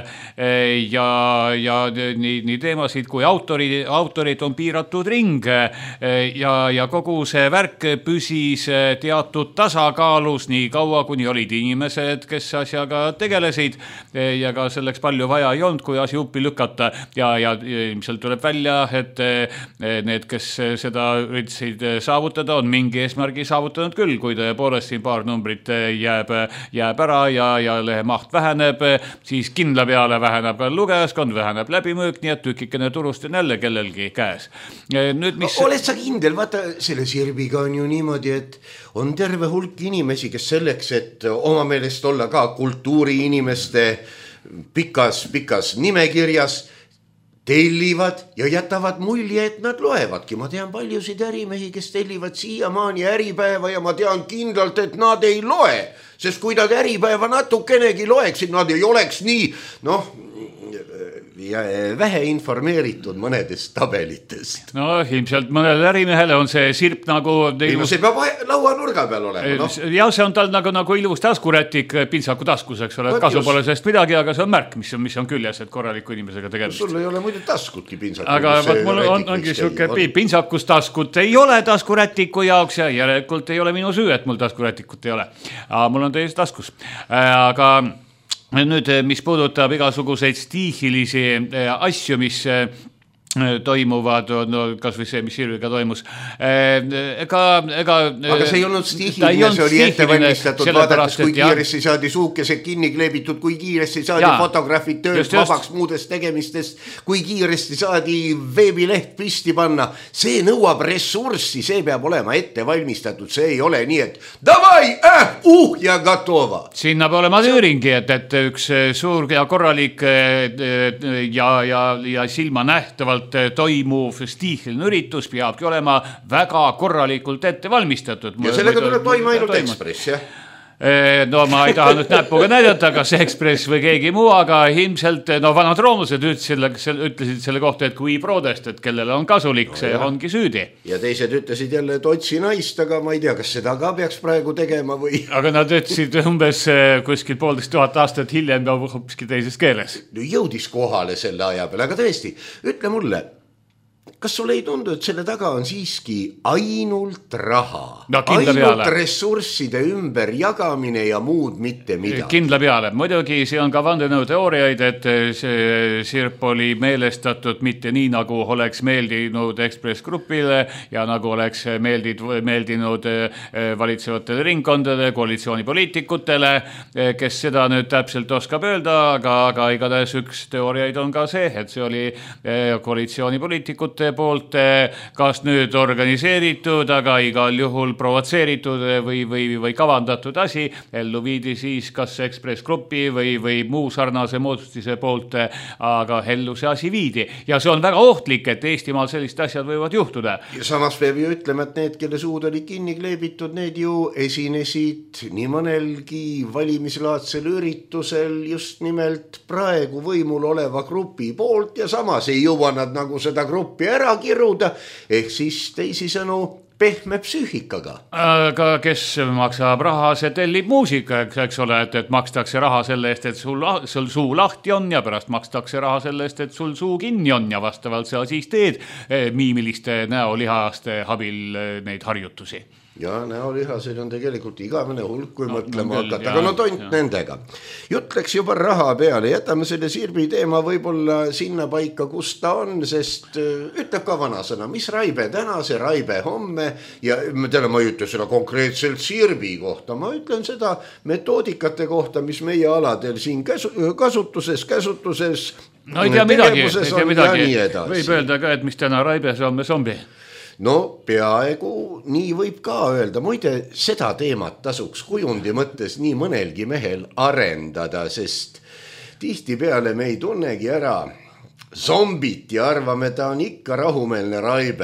ja nii teemasid kui autorid on piiratud ring ja kogu see värk püsis teatud tasakaalus nii kaua, kuni olid inimesed, kes asjaga tegelesid ja ka selleks palju vaja ei olnud, kui asi uppi lükata ja ilmselt tuleb välja, et need, kes seda üritasid saavutada, on mingi eesmärgi saavutanud küll, kui tõepoolest siin paar numbrit jääb ära ja lehe maht väheneb, siis kindla peale väheneb ka lugejaskond, väheneb läbimüük, nii et tükikene turust on jälle kellelgi käes. Oled sa kindel, vaata selle Sirbiga on ju niimoodi, et on terve hulk inimesi, kes selleks, et oma meelest olla ka kultuuriinimeste pikas nimekirjas, tellivad ja jätavad mulje, et nad loevadki. Ma tean paljusid ärimehi, kes tellivad siiamaani Äripäeva ja ma tean kindlalt, et nad ei loe. Sest kui nad Äripäeva natukenegi loeksid, nad ei oleks nii, ja vähe informeeritud mõnedest tabelitest. No ilmselt mõnele ärimehele on see sirp nagu... See peab laua nurga peal olema. Ja see on tal nagu ilus taskurätik pintsaku taskus, eks ole, kasu pole sellest midagi, aga see on märk, mis on küljes, et korraliku inimesega tegemist. Sul ei ole muidu taskutki pintsaku. Aga mul ongi siuke pintsakus taskut ei ole taskurätiku jaoks ja järelikult ei ole minu süü, et mul taskurätikut ei ole. Mul on teis taskus. Aga... Nüüd, mis puudutab igasuguseid stiihilisi asju, mis toimuvad, kas või see, mis Sirviga toimus. Aga see ei olnud stiihiline, see oli ettevalmistatud, vaadates, kui kiiresti saadi suukesed kinni kleebitud, kui kiiresti saadi fotograafid töölt vabaks muudest tegemistest, kui kiiresti saadi veebileht pisti panna. See nõuab ressurssi, see peab olema ettevalmistatud, see ei ole nii, et davai, ja gatova. Sinna peab olema tüüringi, et üks suur ja korralik ja silma nähtavalt toimuv stiihiline üritus peabki olema väga korralikult ette valmistatud. Ja sellega tuleb toima ainult Ekspress, jah? No ma ei taha nüüd näpuga näidata, kas Ekspress või keegi muu, aga ilmselt vanad roomlased ütlesid selle kohta, et kui prodest, et kellele on kasulik, see ongi süüdi. Ja teised ütlesid jälle, et otsi naist, aga ma ei tea, kas seda ka peaks praegu tegema või... Aga nad ütlesid umbes kuskil 1500 aastat hiljem ja hoopiski teises keeles. Jõudis kohale selle aja peale, aga tõesti, ütle mulle, kas sulle ei tundu, et selle taga on siiski ainult raha, ainult ressursside ümber jagamine ja muud mitte midagi? Kindla peale. Muidugi see on ka vandenõu teooriaid, et see sirp oli meelestatud mitte nii, nagu oleks meeldinud Ekspress Grupile ja nagu oleks meeldinud valitsevatele ringkondadele, koalitsioonipoliitikutele, kes seda nüüd täpselt oskab öelda, aga igatahes üks teooriaid on ka see, et see oli koalitsioonipoliitikute poolt kas nüüd organiseeritud, aga igal juhul provotseeritud või kavandatud asi, ellu viidi siis kas Ekspress Grupi või muu sarnase moodustise poolt, aga ellu see asi viidi. Ja see on väga ohtlik, et Eestimaal sellist asjad võivad juhtuda. Ja samas peab ju ütlema, et need, kelle suud olid kinni kleebitud, need ju esinesid nii mõnelgi valimislaadsel üritusel just nimelt praegu võimul oleva grupi poolt ja samas ei jõua nad nagu seda gruppi ära kiruda, ehk siis teisisõnu pehme psüühikaga. Aga kes maksab raha, see tellib muusika, eks ole, et makstakse raha selle eest, et sul suu lahti on ja pärast makstakse raha selle eest, et sul suu kinni on ja vastavalt sa siis teed miimiliste näolihaste abil neid harjutusi. Ja näolihased on tegelikult igavene hulk, kui mõtlema hakata, aga tont nendega. Jutt läks juba raha peale, jätame selle sirbi teema võib-olla sinna paika, kus ta on, sest ütleb ka vanasõna, mis raibe täna, see raibe homme ja ma ei ütle seda konkreetselt sirbi kohta, ma ütlen seda metoodikate kohta, mis meie aladel siin käsutuses no ei tea midagi. Võib öelda ka, et mis täna raibe, see homme zombi. No peaaegu nii võib ka öelda. Muide, seda teemat tasuks kujundi mõttes nii mõnelgi mehel arendada, sest tihtipeale me ei tunnegi ära zombit ja arvame, ta on ikka rahumeelne raibe.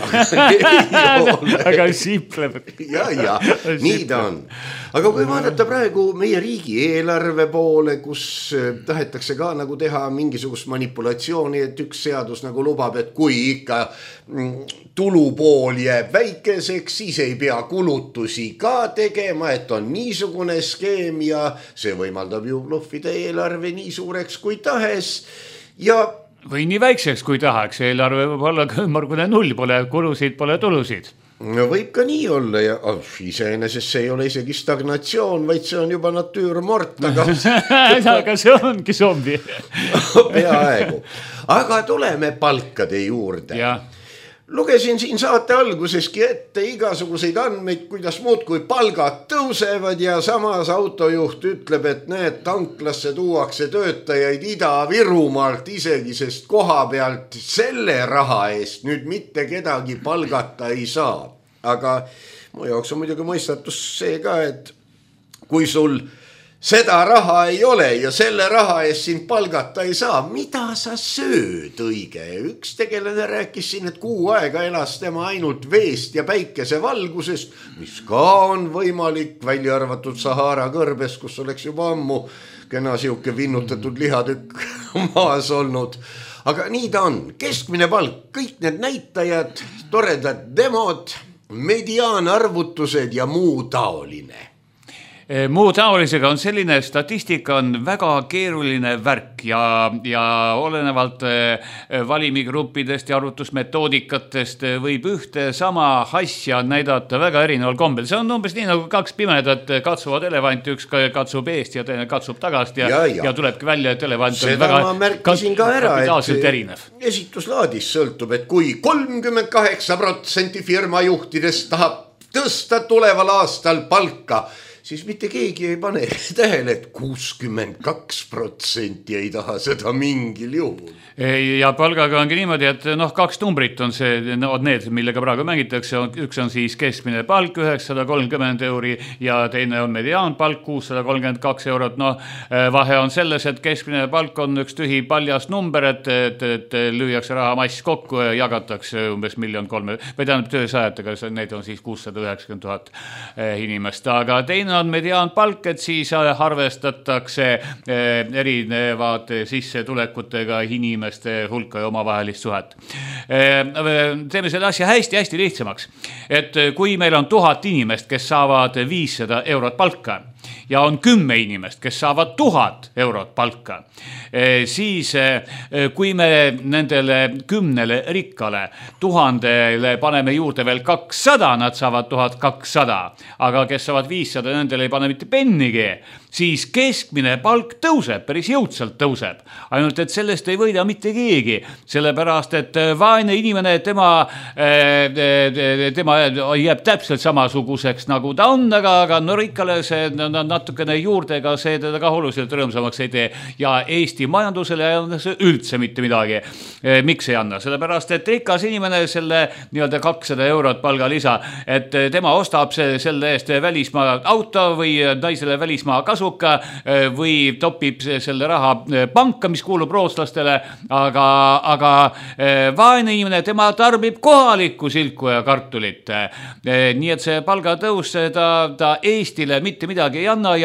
Aga siipleb. Ja, nii ta on. Aga kui vaadata praegu meie riigi eelarve poole, kus tahetakse ka nagu teha mingisugust manipulatsiooni, et üks seadus nagu lubab, et kui ikka tulupool jääb väikeseks, siis ei pea kulutusi ka tegema, et on niisugune skeem ja see võimaldab ju bluffida eelarve nii suureks kui tahes ja või nii väikseks kui tahaks, eelarve võib olla ümmargune null, pole kulusid, pole tulusid. No võib ka nii olla ja iseenesest see ei ole isegi stagnatsioon, vaid see on juba natüürmort. Aga see ongi zombi. Peaaegu. Aga tuleme palkade juurde. Ja. Lugesin siin saate alguseski ette igasuguseid andmeid, kuidas muud kui palgad tõusevad ja samas autojuht ütleb, et need tanklasse tuuakse töötajaid Ida-Virumaalt isegi, sest koha pealt selle raha eest nüüd mitte kedagi palgata ei saa. Aga mu jaoks on muidugi mõistatus see ka, et kui sul seda raha ei ole ja selle raha eest sind palgata ei saa. Mida sa sööd õige? Üks tegelane rääkis siin, et kuu aega elas tema ainult veest ja päikesevalgusest, mis ka on võimalik, välja arvatud Sahara kõrbes, kus oleks juba ammu kena siuke vinnutatud lihatükk maas olnud. Aga nii ta on. Keskmine palk, kõik need näitajad, toredad demod, mediaanarvutused ja muu taoline. Muu taolisega on selline statistika on väga keeruline värk ja olenevalt valimigruppidest ja arvutusmetoodikatest võib ühte sama asja näidata väga erineval kombel. See on umbes nii nagu kaks pimedat katsuvad elevanti, üks katsub eest ja teine katsub tagast ja tulebki välja, et elevant on seda väga ma märkisin ka ära, et erinev. Esituslaadis sõltub, et kui 38% firma juhtidest tahab tõsta tuleval aastal palka, siis mitte keegi ei pane tähele, et 62% ei taha seda mingil juhul. Ja palgaga ongi niimoodi, et kaks numbrit on see, need, millega praegu mängitakse. Üks on siis keskmine palk 930 euri ja teine on mediaanpalk 632 eurot. Vahe on selles, et keskmine palk on üks tühi paljas number, et lüüakse rahamass kokku ja jagatakse umbes 1 300 000 või tähendab töösajatega, need on siis 690 000 inimest. Aga teine on mediaanpalk, et siis arvestatakse erinevad sissetulekutega inimeste hulka ja omavahelist suhet. Teeme selle asja hästi lihtsamaks, et kui meil on 1000 inimest, kes saavad 500 eurot palka ja on 10 inimest, kes saavad 1000 eurot palka, siis kui me nendele 10 rikkale 1000-le paneme juurde veel 200, nad saavad 1200, aga kes saavad 500, nendele ei pane mitte pennigi, siis keskmine palk tõuseb, päris jõudsalt tõuseb. Ainult, et sellest ei võida mitte keegi, sellepärast, et vaene inimene, tema jääb täpselt samasuguseks, nagu ta on, aga rikkale see natukene juurdega, see teda ka oluliselt rõõmsamaks ei tee. Ja Eesti majandusele ei anna see üldse mitte midagi. Miks ei anna? Sellepärast, et rikas inimene selle 200 eurot palgalisa, et tema ostab selle eest välismaa auto või naisele välismaa kasuka või topib selle raha panka, mis kuulub rootslastele, aga vaene inimene, tema tarbib kohalikku silku ja kartulit. Nii et see palgatõus, ta Eestile mitte midagi ei anna,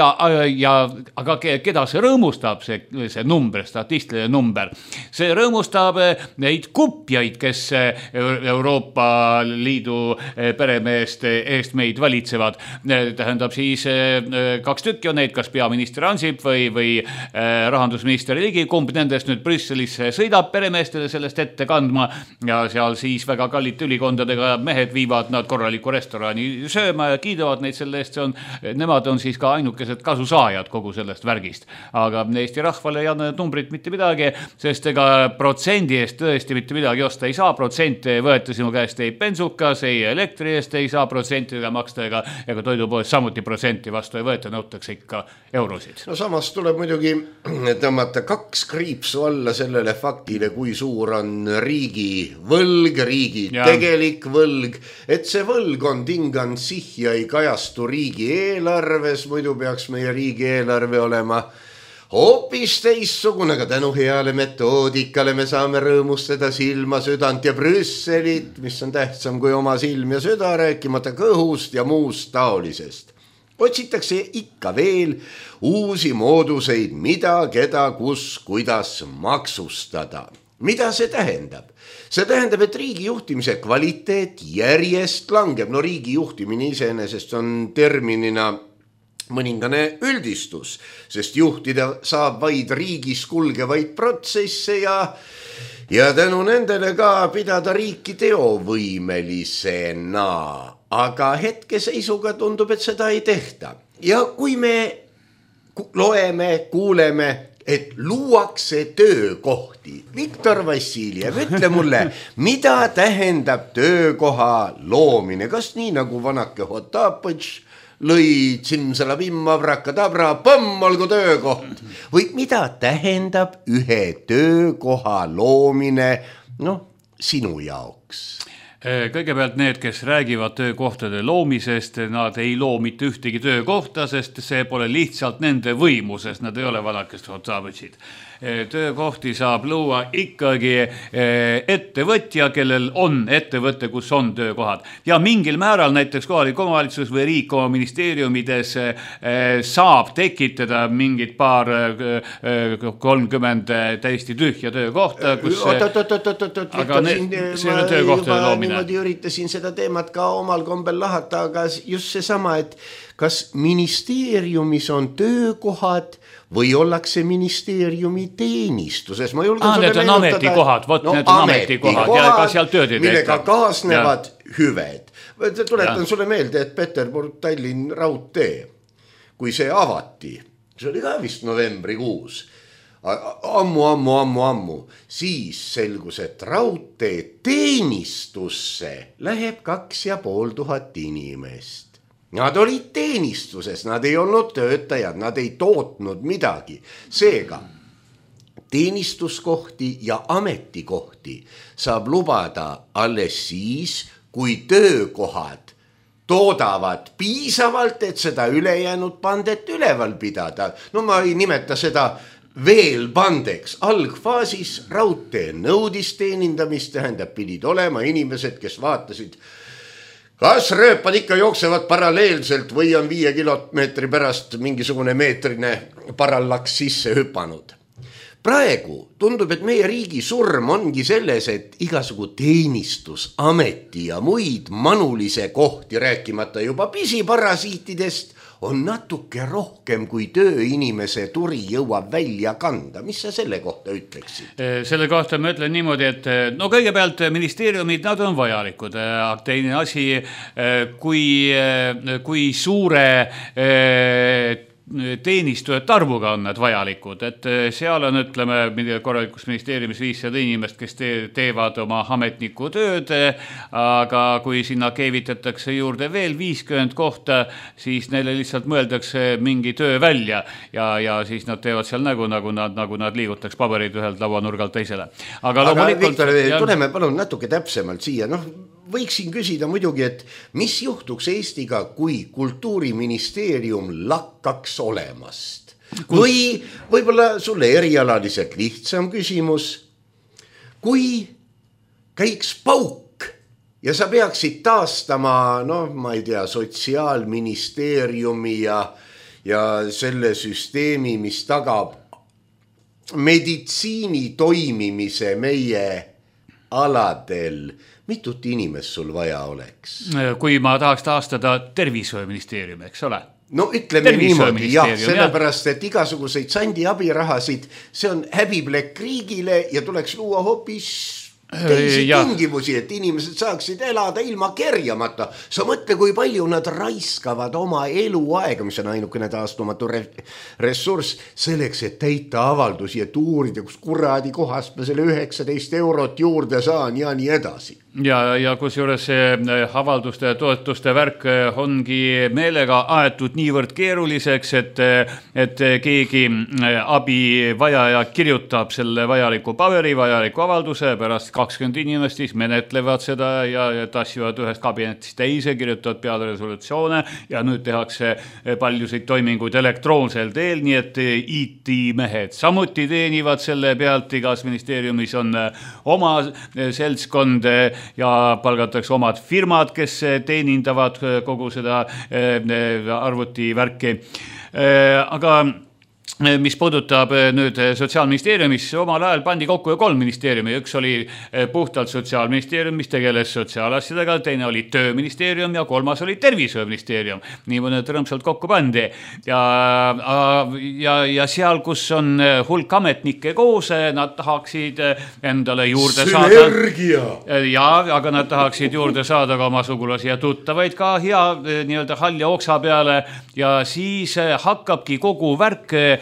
aga keda see rõõmustab, see number, statistiline number. See rõõmustab neid kupjaid, kes Euroopa Liidu peremeest eest meid valitsevad. Tähendab siis 2 tükki on neid, kas peaminister Ansip või rahandusminister Ligi, kumb nendest nüüd Brüsselisse sõidab peremeestele sellest ette kandma ja seal siis väga kallite ülikondadega mehed viivad nad korraliku restorani sööma ja kiidavad neid selle eest. Nemad on siis ka ainukesed kasusaajad kogu sellest värgist. Aga Eesti rahvale ei anna numbrit mitte midagi, sest ega protsendi eest tõesti mitte midagi osta ei saa. Protsente võeta sinu käest ei bensukas, ei elektri eest ei saa protsentidega maksta ega toidupoes samuti protsenti vastu ei võeta, nõutakse ikka eurosid. No samas tuleb muidugi tõmmata 2 kriipsu alla sellele faktile, kui suur on riigi võlg, riigi tegelik võlg, et see võlg on tingand sihja ei kajastu riigi eelarves, muidu peaks meie riigi eelarve olema hoopis teissugune, aga tänu heale metoodikale me saame rõõmustada silma, südant ja Brüsselit, mis on tähtsam kui oma silm ja süda, rääkimata kõhust ja muust taolisest. Otsitakse ikka veel uusi mooduseid, mida, keda, kus, kuidas maksustada. Mida see tähendab? See tähendab, et riigi juhtimise kvaliteet järjest langeb. No riigi juhtimine iseenesest on terminina mõningane üldistus, sest juhtida saab vaid riigis kulgevaid protsesse ja tänu nendele ka pidada riiki teovõimelisena. Aga hetkeseisuga tundub, et seda ei tehta. Ja kui me loeme, kuuleme, et luuakse töökohti. Viktor Vassiljev, ütle mulle, mida tähendab töökoha loomine? Kas nii nagu vanake Hotapõtš lõi tsimsalabimma vrakadabra, põmm, olgu töökoht? Või mida tähendab ühe töökoha loomine sinu jaoks? Kõigepealt need, kes räägivad töökohtade loomisest, nad ei loo mitte ühtegi töökohta, sest see pole lihtsalt nende võimuses, nad ei ole vanakest Hotsavitsid. Töökohti saab luua ikkagi ettevõtja, kellel on ettevõte, kus on töökohad. Ja mingil määral näiteks kohalik omavalitsus või riik oma ministeeriumides saab tekitada mingid paar 30 täiesti tühja töökohta, kus aga see on töökohtade loomine. Niimoodi üritasin seda teemat ka omal kombel lahata, aga just seesama, et kas ministeeriumis on töökohad või ollakse ministeeriumi teenistuses. Ma julgen need on ametikohad, need on ametikohad ja ka seal tööd ei tehta. Millega kaasnevad hüved. Tuletan sulle meelde, et Peterburg-Tallinn raudtee, kui see avati, see oli ka vist novembrikuus, ammu, siis selgus, et raudtee teenistusse läheb 2500 inimest. Nad olid teenistuses, nad ei olnud töötajad, nad ei tootnud midagi. Seega, teenistuskohti ja ametikohti saab lubada alles siis, kui töökohad toodavad piisavalt, et seda ülejäänud pandet üleval pidada. No ma ei nimeta seda veel pandeks. Algfaasis raudtee nõudis teenindamist, tähendab, pidid olema inimesed, kes vaatasid, kas rööpad ikka jooksevad paralleelselt või on 5 kilomeetri pärast mingisugune meetrine parallaks sisse hüpanud. Praegu tundub, et meie riigi surm ongi selles, et igasugu teenistus, ameti ja muid manulise kohti, rääkimata juba pisiparasiitidest, on natuke rohkem kui tööinimese turi jõuab välja kanda. Mis sa selle kohta ütleksid? Selle kohta ma ütlen niimoodi, et no kõigepealt ministeeriumid, nad on vajalikud. Teine asi, kui suure teenistujate arvuga on nad vajalikud, et seal on, ütleme, korralikus ministeeriumis 500 inimest, kes teevad oma ametniku tööd, aga kui sinna keevitatakse juurde veel 50 kohta, siis neile lihtsalt mõeldakse mingi töö välja ja siis nad teevad seal nagu nad liigutaks paberid ühelt lauanurgalt teisele. Aga Viktor, tuleme palun natuke täpsemalt siia, võiksin küsida muidugi, et mis juhtuks Eestiga, kui kultuuriministeerium lakkaks olemast? Või võib-olla sulle erialaliselt lihtsam küsimus, kui käiks pauk ja sa peaksid taastama, ma ei tea, sotsiaalministeeriumi ja selle süsteemi, mis tagab meditsiini toimimise meie aladel, mitut inimest sul vaja oleks? Kui ma tahaks taastada tervishoiuministeeriumi, eks ole? No ütleme niimoodi, jah, sellepärast, et igasuguseid sandi abirahasid, see on häbiplekk riigile ja tuleks luua hoopis teisi tingimusi, et inimesed saaksid elada ilma kerjamata. Sa mõtle, kui palju nad raiskavad oma eluaega, mis on ainukene taastumatu ressurss, selleks, et täita avaldusi, et uurida, kus kuradi kohast ma selle 19 eurot juurde saan ja nii edasi. Ja kus juures see avalduste ja toetuste värk ongi meelega aetud niivõrd keeruliseks, et keegi abivajaja kirjutab selle vajaliku paberi, vajaliku avalduse, pärast 20 inimest siis menetlevad seda ja tassivad ühest kabinetist teise, kirjutavad peale resolutsioone ja nüüd tehakse paljusid toiminguid elektroonsel teel, nii et IT-mehed samuti teenivad selle pealt, igas ministeeriumis on oma seltskond ja palgatakse omad firmad, kes teenindavad kogu seda arvutivärki. Aga mis puudutab nüüd Sotsiaalministeeriumis, omal ajal pandi kokku 3 ministeeriumi. Üks oli puhtalt Sotsiaalministeerium, mis tegeles sotsiaalasjadega, teine oli Tööministeerium ja 3. oli Tervishoiuministeerium. Niimoodi rõmsalt kokku pandi. Ja seal, kus on hulk ametnikke koos, nad tahaksid endale juurde saada. Sünergia! Ja, aga nad tahaksid juurde saada ka oma sugulasi ja tuttavaid ka hea nii-öelda halja oksa peale ja siis hakkabki kogu värk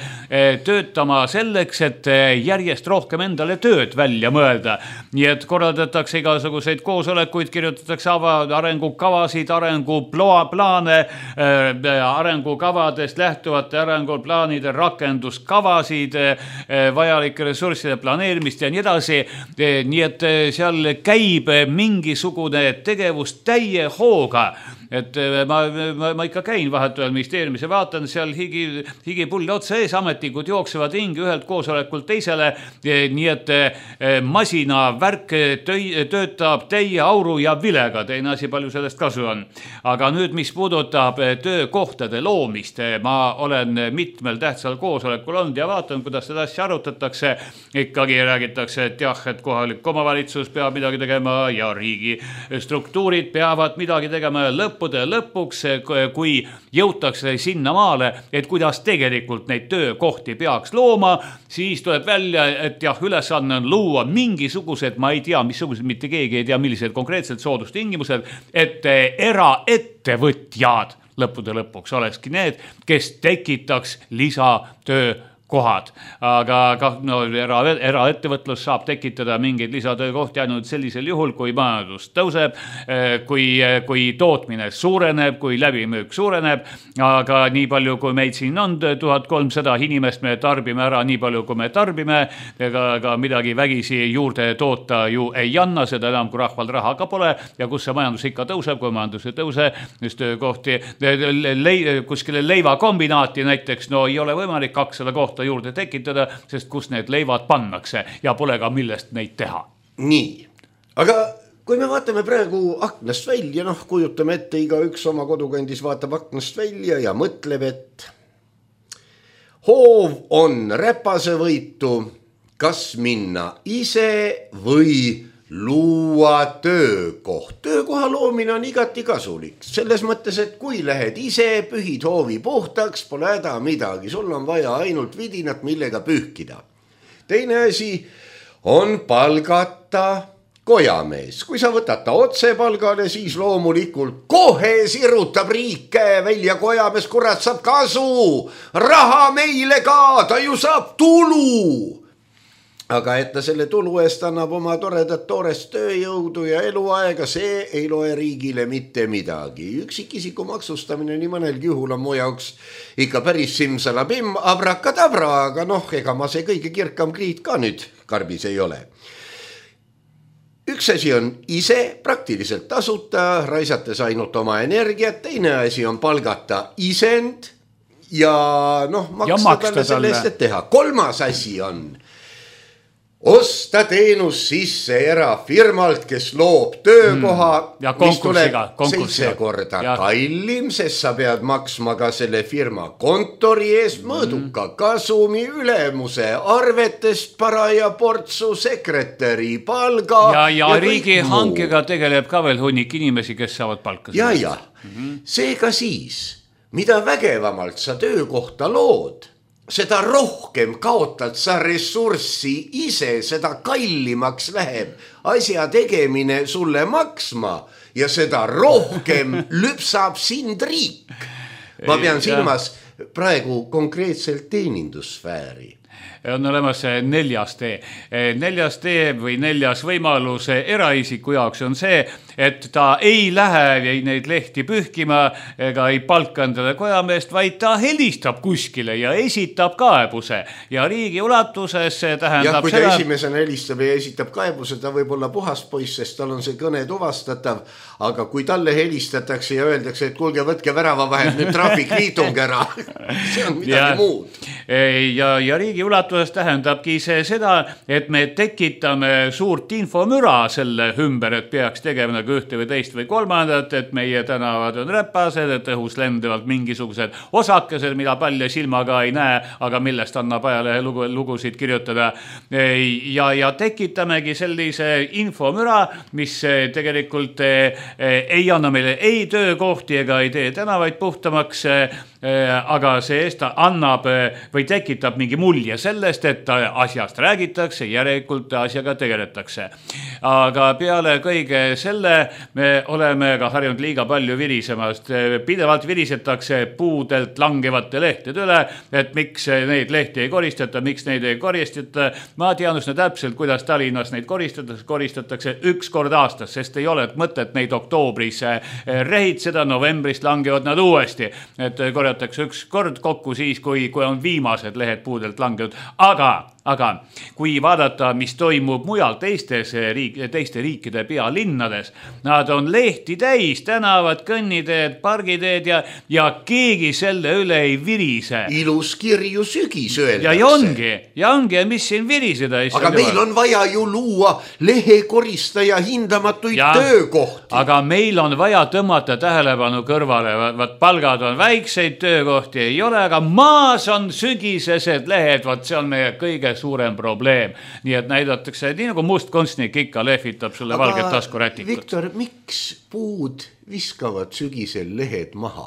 töötama selleks, et järjest rohkem endale tööd välja mõelda. Nii et korraldatakse igasuguseid koosolekuid, kirjutatakse arengukavasid, arenguplaane, arengukavadest lähtuvate arenguplaanide rakenduskavasid, vajalike ressursside planeerimist ja nii edasi. Nii et seal käib mingisugune tegevus täie hooga. Et ma ikka käin vahetevahel ministeeriumis ja vaatan seal higipulli otsa ees, ametnikud jooksevad ringi ühelt koosolekult teisele, nii et masina värk töötab täie auru ja vilega, teine asi palju sellest kasu on. Aga nüüd, mis puudutab töökohtade loomist, ma olen mitmel tähtsal koosolekul olnud ja vaatan, kuidas seda asja arutatakse. Ikkagi räägitakse, et jah, et kohalik omavalitsus peab midagi tegema ja riigi struktuurid peavad midagi tegema ja lõpuks, kui jõutakse sinna maale, et kuidas tegelikult neid töökohti peaks looma, siis tuleb välja, et jah, ülesanne on luua mingisugused, ma ei tea, missugused, mitte keegi ei tea, millised konkreetselt soodustingimused, et eraettevõtjad lõppude lõpuks olekski need, kes tekitaks lisatöökohad. Aga eraettevõtlus saab tekitada mingeid lisatöökohti ainult sellisel juhul, kui majandus tõuseb, kui tootmine suureneb, kui läbimüük suureneb, aga nii palju, kui meid siin on 1300 inimest, me tarbime ära nii palju, kui me tarbime, ega midagi vägisi juurde toota ju ei anna, seda enam, kui rahval raha ka pole ja kus see majandus ikka tõuseb, kui majandus ei tõuse, siis töökohti, kuskile leivakombinaati näiteks, no ei ole võimalik 200 kohta juurde tekitada, sest kus need leivad pannakse ja pole ka millest neid teha. Nii, aga kui me vaatame praegu aknast välja, kujutame ette, igaüks oma kodukandis vaatab aknast välja ja mõtleb, et hoov on räpasevõitu, kas minna ise või luua töökoht. Töökoha loomine on igati kasulik. Selles mõttes, et kui lähed ise, pühid hoovi puhtaks, pole häda midagi. Sul on vaja ainult vidinat, millega pühkida. Teine asi on palgata kojamees. Kui sa võtad ta otse palgale, siis loomulikult kohe sirutab riik käe välja, kojamees, kurat, saab kasu. Raha meile ka, ta ju saab tulu. Aga et ta selle tulu eest annab oma toredat toorest tööjõudu ja eluaega, see ei loe riigile mitte midagi. Üksikisiku maksustamine nii mõnelgi juhul on mu jaoks ikka päris simsalabim, abrakadabra, aga ega ma see kõige kirkam kriit ka nüüd karbis ei ole. Üks asi on ise praktiliselt tasuta, raisates ainult oma energiat, teine asi on palgata isend ja maksta talle selle eest, et teha. Kolmas asi on osta teenus sisse erafirmalt, kes loob töökoha, mis tuleb 7 korda kallim, sest sa pead maksma ka selle firma kontori eest mõõduka kasumi, ülemuse arvetest paraja portsu, sekretäri palga. Ja riigi hankega tegeleb ka veel hunnik inimesi, kes saavad palka. Ja. Seega siis, mida vägevamalt sa töökohta lood, seda rohkem kaotad sa ressurssi ise, seda kallimaks läheb asja tegemine sulle maksma ja seda rohkem lüpsab sind riik. Ma pean silmas praegu konkreetselt teenindussfääri. On olemas 4. tee. 4. tee või 4. võimalus eraisiku jaoks on see, et ta ei lähe neid lehti pühkima ega ei palka endale kojameest, vaid ta helistab kuskile ja esitab kaebuse. Ja riigi ulatuses tähendab kui ta esimesena helistab ja esitab kaebuse, ta võib olla puhas poiss, sest tal on see kõne tuvastatav, aga kui talle helistatakse ja öeldakse, et kuulge, võtke värava vahel nüüd traafikliitung ära, see on midagi muud. Ja riigi ulatuses tähendabki see seda, et me tekitame suurt infomüra selle ümber, et peaks tegema nagu ühte või teist või kolmandat, et meie tänavad on räpased, et õhus lendavad mingisugused osakesed, mida palja silmaga ei näe, aga millest annab ajalehe lugusid kirjutada. Ja tekitamegi sellise infomüra, mis tegelikult ei anna meile ei töökohti ega ei tee tänavaid puhtamaks, aga see eest annab või või tekitab mingi mulje sellest, et asjast räägitakse, järelikult asjaga tegeletakse. Aga peale kõige selle me oleme ka harjunud liiga palju virisemast. Pidevalt virisetakse puudelt langevate lehtede üle, et miks neid lehti ei koristata, miks neid ei koristata. Ma tean üsna täpselt, kuidas Tallinnas neid koristatakse 1 kord aastas, sest ei ole mõtet neid oktoobris rehitseda, novembrist langevad nad uuesti. Et korjatakse 1 kord kokku siis, kui on viimased lehed puudelt langenud. Aga kui vaadata, mis toimub mujal teiste riikide pealinnades, nad on lehti täis, tänavad, kõnniteed, pargiteed ja keegi selle üle ei virise. Ilus kirju sügis öeldakse. Ja ongi, mis siin viriseda. Aga meil on vaja ju luua lehekoristaja hindamatuid töökohti. Aga meil on vaja tõmmata tähelepanu kõrvale. Vaat palgad on väikseid, töökohti ei ole, aga maas on sügisesed lehed. Vaat see on meie kõige suurem probleem. Nii et näidatakse, nii nagu must kunstnik ikka lehvitab sulle valget taskurätikut. Viktor, miks puud viskavad sügisel lehed maha?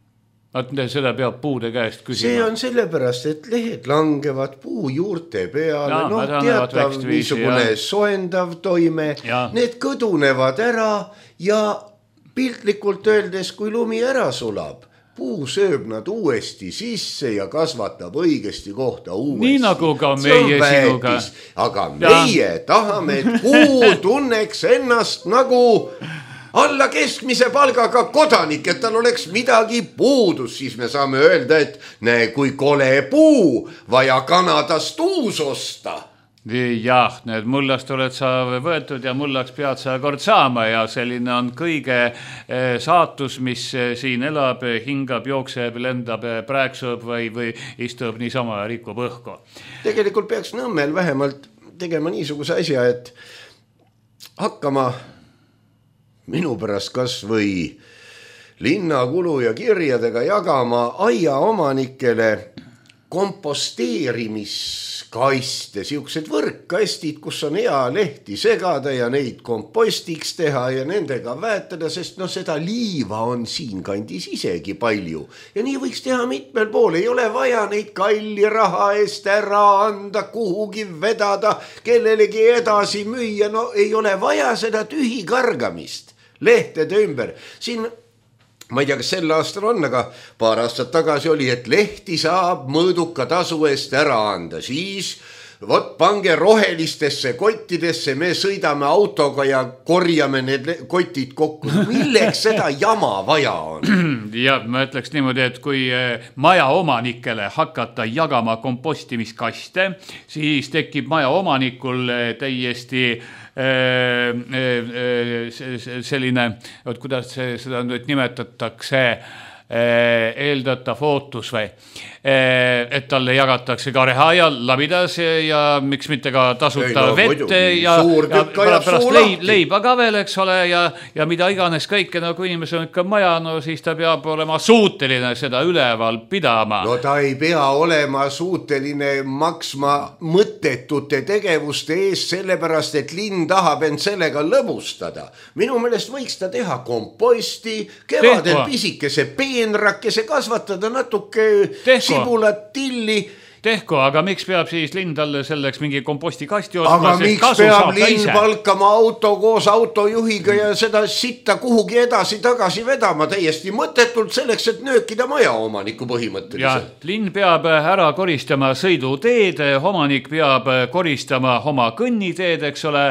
Seda peab puude käest küsima. See on sellepärast, et lehed langevad puu juurte peale. Teatav niisugune soendav toime. Need kõdunevad ära ja piltlikult öeldes, kui lumi ära sulab, puu sööb nad uuesti sisse ja kasvatab õigesti kohta uuesti. Nii nagu ka meie sinuga. Aga meie tahame, et puu tunneks ennast nagu alla keskmise palgaga kodanik, et tal oleks midagi puudus. Siis me saame öelda, et näe, kui kole puu, vaja Kanadast uus osta. Jah, need mullast oled sa võetud ja mullaks pead sa kord saama ja selline on kõige saatus, mis siin elab, hingab, jookseb, lendab, prääksub või istub niisama ja rikub õhku. Tegelikult peaks Nõmmel vähemalt tegema niisuguse asja, et hakkama minu pärast kas või linnakulu ja kirjadega jagama aia omanikele komposteerimiskaste, siuksed võrkkastid, kus on hea lehti segada ja neid kompostiks teha ja nendega väetada, sest seda liiva on siin kandis isegi palju. Ja nii võiks teha mitmel pool, ei ole vaja neid kalli raha eest ära anda, kuhugi vedada, kellelegi edasi müüa, ei ole vaja seda tühi kargamist lehtede ümber. Siin ma ei tea, kas sel aastal on, aga paar aastat tagasi oli, et lehti saab mõõduka tasu eest ära anda. Siis pange rohelistesse kottidesse, me sõidame autoga ja korjame need kotid kokku. Milleks seda jama vaja on? Ja ma ütleks niimoodi, et kui maja omanikele hakata jagama kompostimiskaste, siis tekib maja omanikul täiesti selline, kuidas seda nüüd nimetatakse, eeldatav ootus või, et talle jagatakse ka reha ja labidas ja miks mitte ka tasuta vette ja pärast leiba ka veel, eks ole, ja mida iganes kõike, kui inimesel on ikka maja, siis ta peab olema suuteline seda üleval pidama. No ta ei pea olema suuteline maksma mõttetute tegevuste eest, sellepärast, et linn tahab end sellega lõbustada. Minu meelest võiks ta teha komposti, kevadel pisikese peenrakese kasvatada natuke sibulat, tilli. Tehko, aga miks peab siis linn talle selleks mingi kompostikasti ostma? Aga miks peab linn palkama auto koos autojuhiga ja seda sitta kuhugi edasi-tagasi vedama täiesti mõttetult selleks, et nöökida maja omaniku põhimõtteliselt? Ja, linn peab ära koristama sõiduteed, omanik peab koristama oma kõnniteed, eks ole,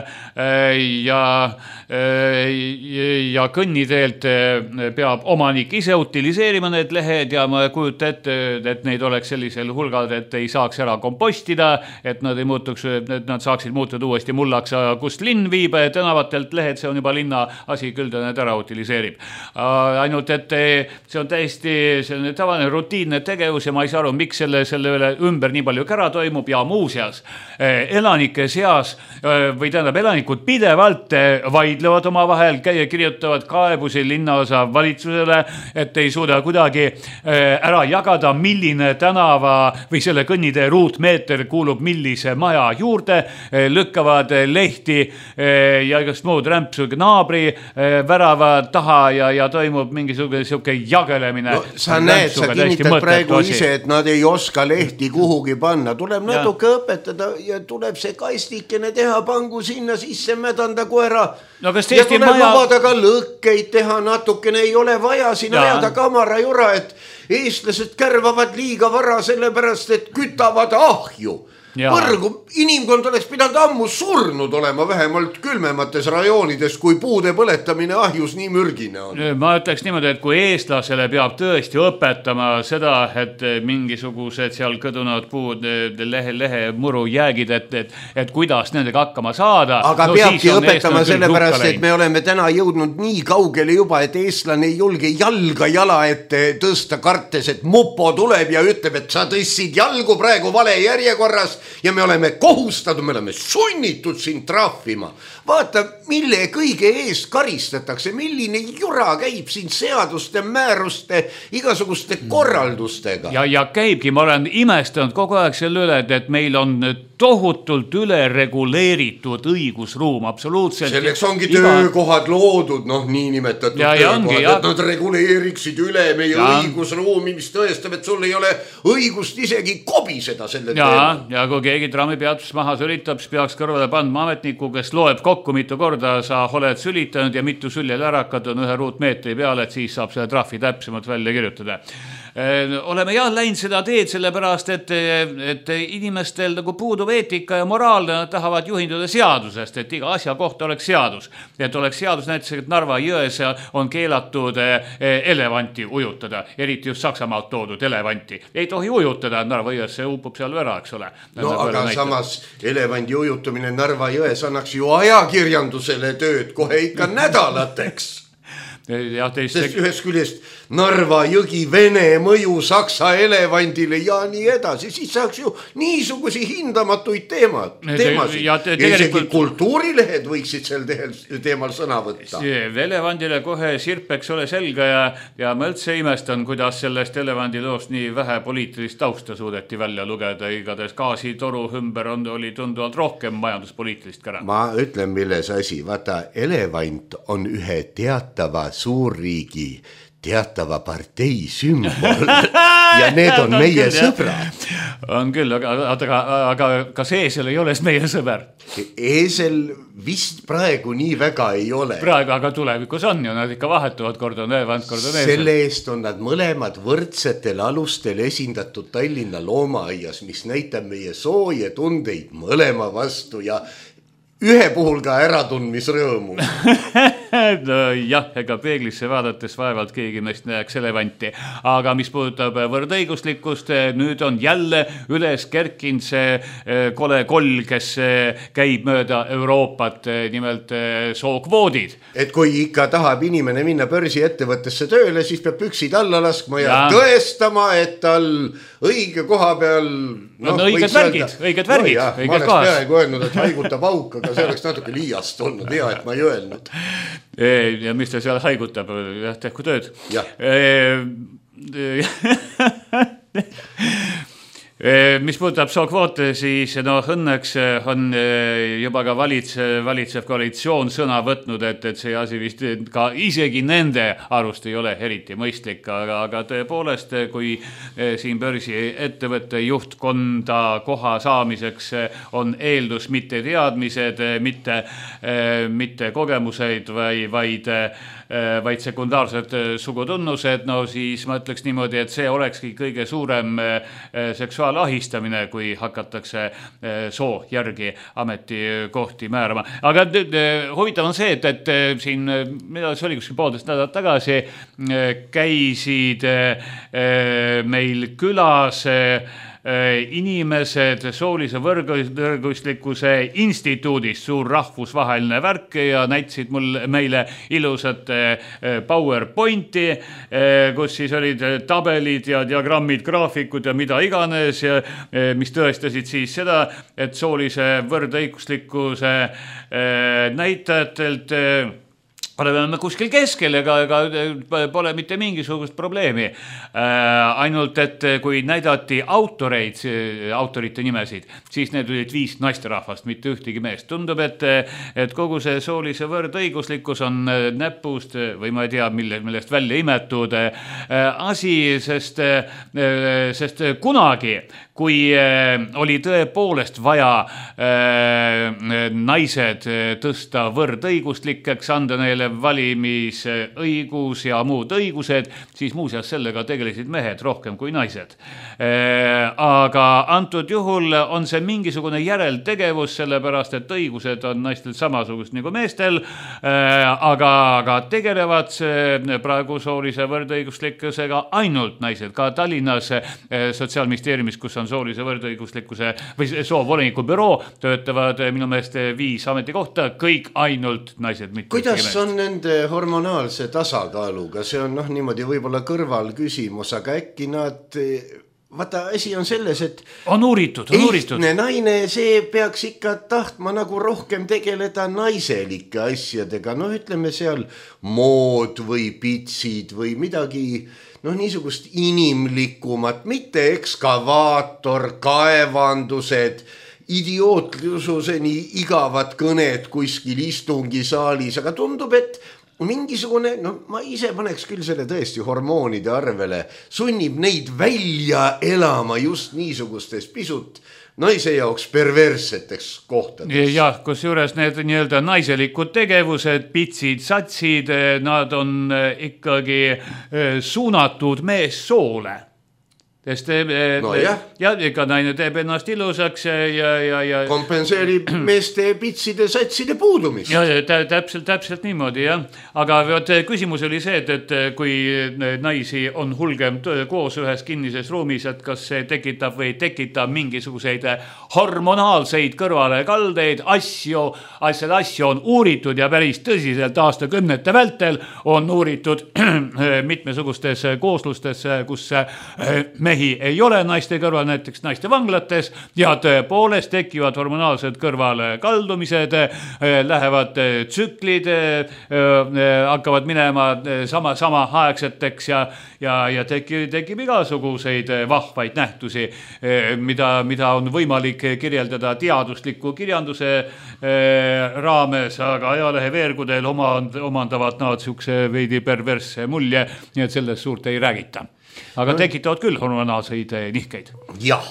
ja kõnniteelt peab omanik ise utiliseerima need lehed ja ma kujuta ette, et neid oleks sellisel hulgal, et ei saaks ära kompostida, et nad ei muutuks, et nad saaksid muutuda uuesti mullaks, kust linn viib tänavatelt lehed, see on juba linna asi, küll ta need ära utiliseerib. Ainult, et see on täiesti selline tavaline rutiinne tegevus ja ma ei saa aru, miks selle üle ümber nii palju kära toimub ja muuseas elanike seas või tähendab elanikud pidevalt vaidlevad oma vahel, kirjutavad kaebusi linnaosa valitsusele, et ei suuda kuidagi ära jagada, milline tänava või selle kõnnitee ruutmeeter kuulub millise maja juurde, lükkavad lehti ja igast muud rämpsu naabri värava taha ja toimub mingisugune siuke jagelemine. No, sa näed, sa kinnitad praegu ise, et nad ei oska lehti kuhugi panna. Tuleb natuke õpetada ja tuleb see kastikene teha, pangu sinna sisse, mädanda koera. No, kas ja tuleb lubada ka lõkkeid teha natukene, ei ole vaja siin ajada kamara jura, et eestlased kärvavad liiga vara sellepärast, et kütavad ahju. Põrgu, inimkond oleks pidanud ammu surnud olema vähemalt külmemates rajoonides, kui puude põletamine ahjus nii mürgine on. Ma ütleks niimoodi, et kui eestlasele peab tõesti õpetama seda, et mingisugused seal kõdunud puud, lehe muru jäägid, et kuidas nendega hakkama saada. Aga peabki õpetama sellepärast, et me oleme täna jõudnud nii kaugele juba, et eestlane ei julge jalga jala ette tõsta kartes, et mupo tuleb ja ütleb, et sa tõstsid jalgu praegu vale järjekorras ja me oleme kohustatud, me oleme sunnitud siin trahvima. Vaata, mille kõige eest karistatakse, milline jura käib siin seaduste, määruste, igasuguste korraldustega. Ja käibki, ma olen imestanud kogu aeg selle üle, et meil on tohutult üle reguleeritud õigusruum, absoluutselt. Selleks ongi töökohad loodud, niinimetatud töökohad, et nad reguleeriksid üle meie õigusruumi, mis tõestab, et sul ei ole õigust isegi kobiseda selle teema. Ja kui keegi trammipeatus maha sülitab, siis peaks kõrvale pandma ametniku, kes loeb kokku mitu korda sa oled sülitanud ja mitu süljelärakat on ühe ruutmeetri peale, et siis saab selle trahvi täpsemalt välja kirjutada. Oleme läinud seda teed sellepärast, et inimestel nagu puudub eetika ja moraal, nad tahavad juhinduda seadusest, et iga asja kohta oleks seadus. Et oleks seadus näiteks, et Narva jões on keelatud elevanti ujutada, eriti just Saksamaalt toodud elevanti. Ei tohi ujutada, Narva jões see upub seal ära, eks ole. No aga samas elevandi ujutamine Narva jões annaks ju ajakirjandusele tööd kohe ikka nädalateks. Sest ühest küljest Narva jõgi Vene mõju Saksa elevandile ja nii edasi, siis saaks ju niisugusi hindamatuid teemasid. Ja isegi kultuurilehed võiksid sel teemal sõna võtta. Elevandile kohe sirpeks ole selga ja ma üldse imestan, kuidas sellest elevandiloost nii vähe poliitilist tausta suudeti välja lugeda. Igades gaasitoru ümber oli tunduvalt rohkem majanduspoliitilist kära. Ma ütlen, milles asi. Vaata, elevant on ühe teatava suurriigi teatava partei sümbol ja need on meie sõbrad. On küll, aga kas eesel ei ole meie sõber? Eesel vist praegu nii väga ei ole. Praegu, aga tulevikus on ju, nad ikka vahetuvad, kord on elevant, kord on eesel. Selle eest on nad mõlemad võrdsetel alustel esindatud Tallinna loomaaias, mis näitab meie sooje tundeid mõlema vastu ja ühe puhul ka äratundmisrõõmu. No jah, ega peeglisse vaadates vaevalt keegi meist näeks elevanti. Aga mis puudutab võrdõiguslikkust, nüüd on jälle üles kerkinud see kole koll, kes käib mööda Euroopat, nimelt sookvoodid. Et kui ikka tahab inimene minna börsiettevõttesse tööle, siis peab püksid alla laskma ja tõestama, et tal õige koha peal... No, õiged värgid. Ma oleks peaaegu öelnud, et haigutab auk, aga see oleks natuke liiast olnud, hea, et ma ei öelnud. Ja mis ta seal haigutab? Tehku tööd. Mis puudutab sookvoote, siis õnneks on juba ka valitsev koalitsioon sõna võtnud, et see asi vist ka isegi nende arust ei ole eriti mõistlik, aga tõepoolest, kui siin börsi ettevõtte juhtkonda koha saamiseks on eeldus mitte teadmised, mitte kogemused, vaid sekundaarsed sugutunnused, no siis ma ütleks niimoodi, et see olekski kõige suurem seksuaalahistamine, kui hakatakse soo järgi ametikohti määrama. Aga huvitav on see, et siin, mida see oli kuskil poolteist nädalat tagasi, käisid meil külas inimesed soolise võrguslikkuse instituudist, suur rahvusvaheline värk ja näitasid meile ilusat PowerPointi, kus siis olid tabelid ja diagrammid, graafikud ja mida iganes, mis tõestasid siis seda, et soolise võrdõiguslikkuse näitajatelt oleme kuskil keskel, ega pole mitte mingisugust probleemi. Ainult, et kui näidati autorite nimesid, siis need olid 5 naisterahvast, mitte ühtegi meest. Tundub, et kogu see soolise võrdõiguslikkus on näpust või ma ei tea, millest välja imetud asi, sest kunagi, kui oli tõepoolest vaja naised tõsta võrdõiguslikeks, anda neile valimisõigus ja muud õigused, siis muuseas sellega tegelesid mehed rohkem kui naised. Aga antud juhul on see mingisugune järeltegevus, sellepärast et õigused on naistel samasugust nagu meestel, aga tegelevad praegu soolise võrdõiguslikkusega ainult naised. Ka Tallinnas Sotsiaalministeeriumis, kus on soolise võrdõiguslikkuse või soovoliniku büroo, töötavad minu meelest 5 ametikohta, kõik ainult naised. Kuidas on nende hormonaalse tasakaaluga? See on niimoodi võib-olla kõrval küsimus, aga äkki nad... Vaata, asi on selles, et on uuritud. Ehtne naine, see peaks ikka tahtma nagu rohkem tegeleda naiselike asjadega. Ütleme seal mood või pitsid või midagi niisugust inimlikumat, mitte ekskavaator, kaevandused, idiootlususeni igavad kõned kuskil istungisaalis, aga tundub, et mingisugune, ma ise paneks küll selle tõesti hormoonide arvele, sunnib neid välja elama just niisugustes pisut naise jaoks perversseteks kohtades. Jah, kus juures need nii-öelda naiselikud tegevused, pitsid, satsid, nad on ikkagi suunatud meessoole. Sest ega naine teeb ennast ilusaks ja kompenseerib meeste pitside satside puudumist. Ja täpselt niimoodi, jah. Aga küsimus oli see, et kui naisi on hulgem koos ühes kinnises ruumis, et kas see tekitab või ei tekita mingisuguseid hormonaalseid kõrvalekaldeid, asju on uuritud ja päris tõsiselt aastakümnete vältel on uuritud mitmesugustes kooslustes, kus mehi ei ole naiste kõrval, näiteks naiste vanglates ja tõepoolest tekivad hormonaalsed kõrvalkaldumised, lähevad tsüklid, hakkavad minema sama aegseteks ja tekib igasuguseid vahvaid nähtusi, mida on võimalik kirjeldada teadusliku kirjanduse raames, aga ajalehe veergudel omandavad nad siukse veidi perversse mulje, nii et sellest suurt ei räägita. Aga tekitavad küll hormonaalseid nihkeid. Jah.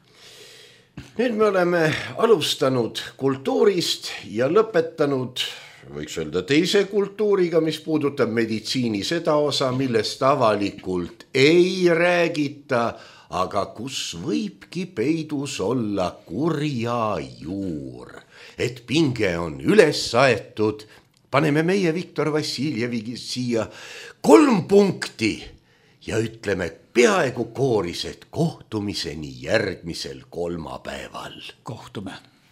Nüüd me oleme alustanud kultuurist ja lõpetanud, võiks öelda, teise kultuuriga, mis puudutab meditsiini seda osa, millest avalikult ei räägita, aga kus võibki peidus olla kurja juur. Et pinge on üles saetud, paneme meie Viktor Vassiljevigi siia 3 punkti. Ja ütleme peaaegu kooris, et kohtumiseni järgmisel kolmapäeval. Kohtume.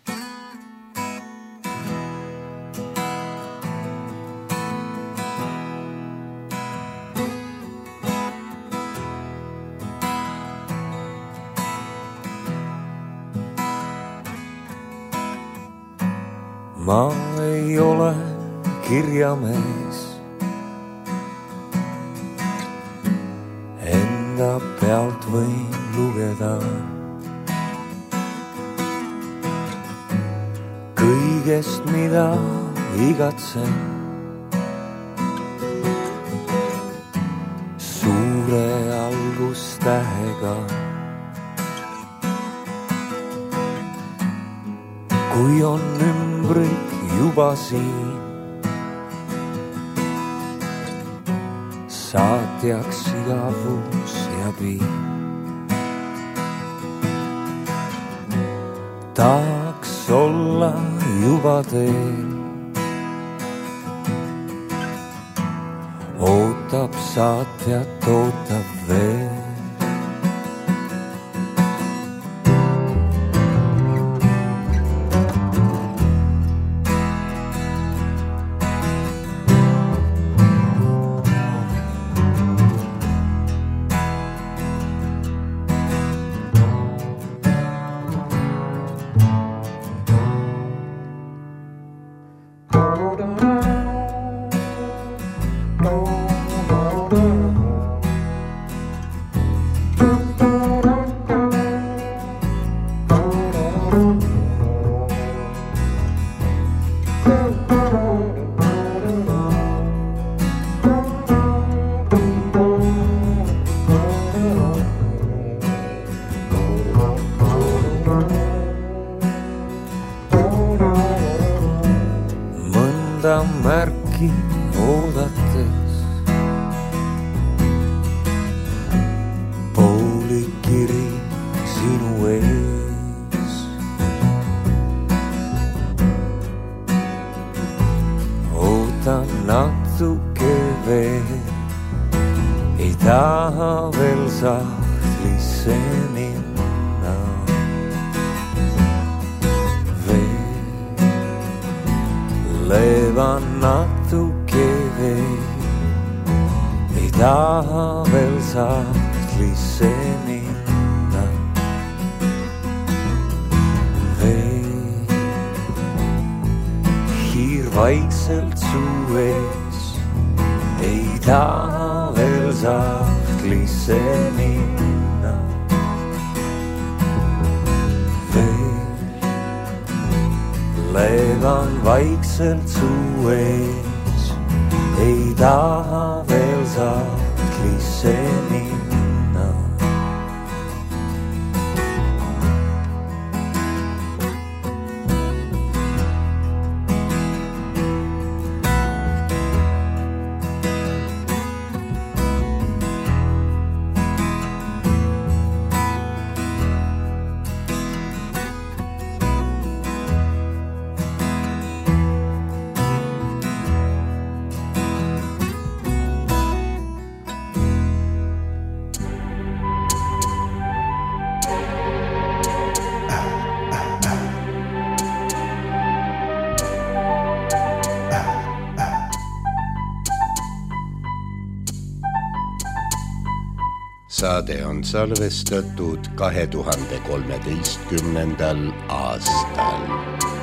Ma ei ole kirjamees. Enda pealt võin lugeda kõigest, mida igatsen. Suure algustähega. Kui on ümbrik juba siin, saatjaks igavus ja piin. Tahaks olla juba teel, ootab saatjat, ootab veel. taha veel sahtlisse minna. Leevan natuke veel, ei taha veel sahtlisse minna. Hiir vaikselt suu ees, ei taha veel sahtlisse minna. Leevan vaikselt suu ees, ei taha veel sahtlisse minna. Saade on salvestatud 2013. aastal.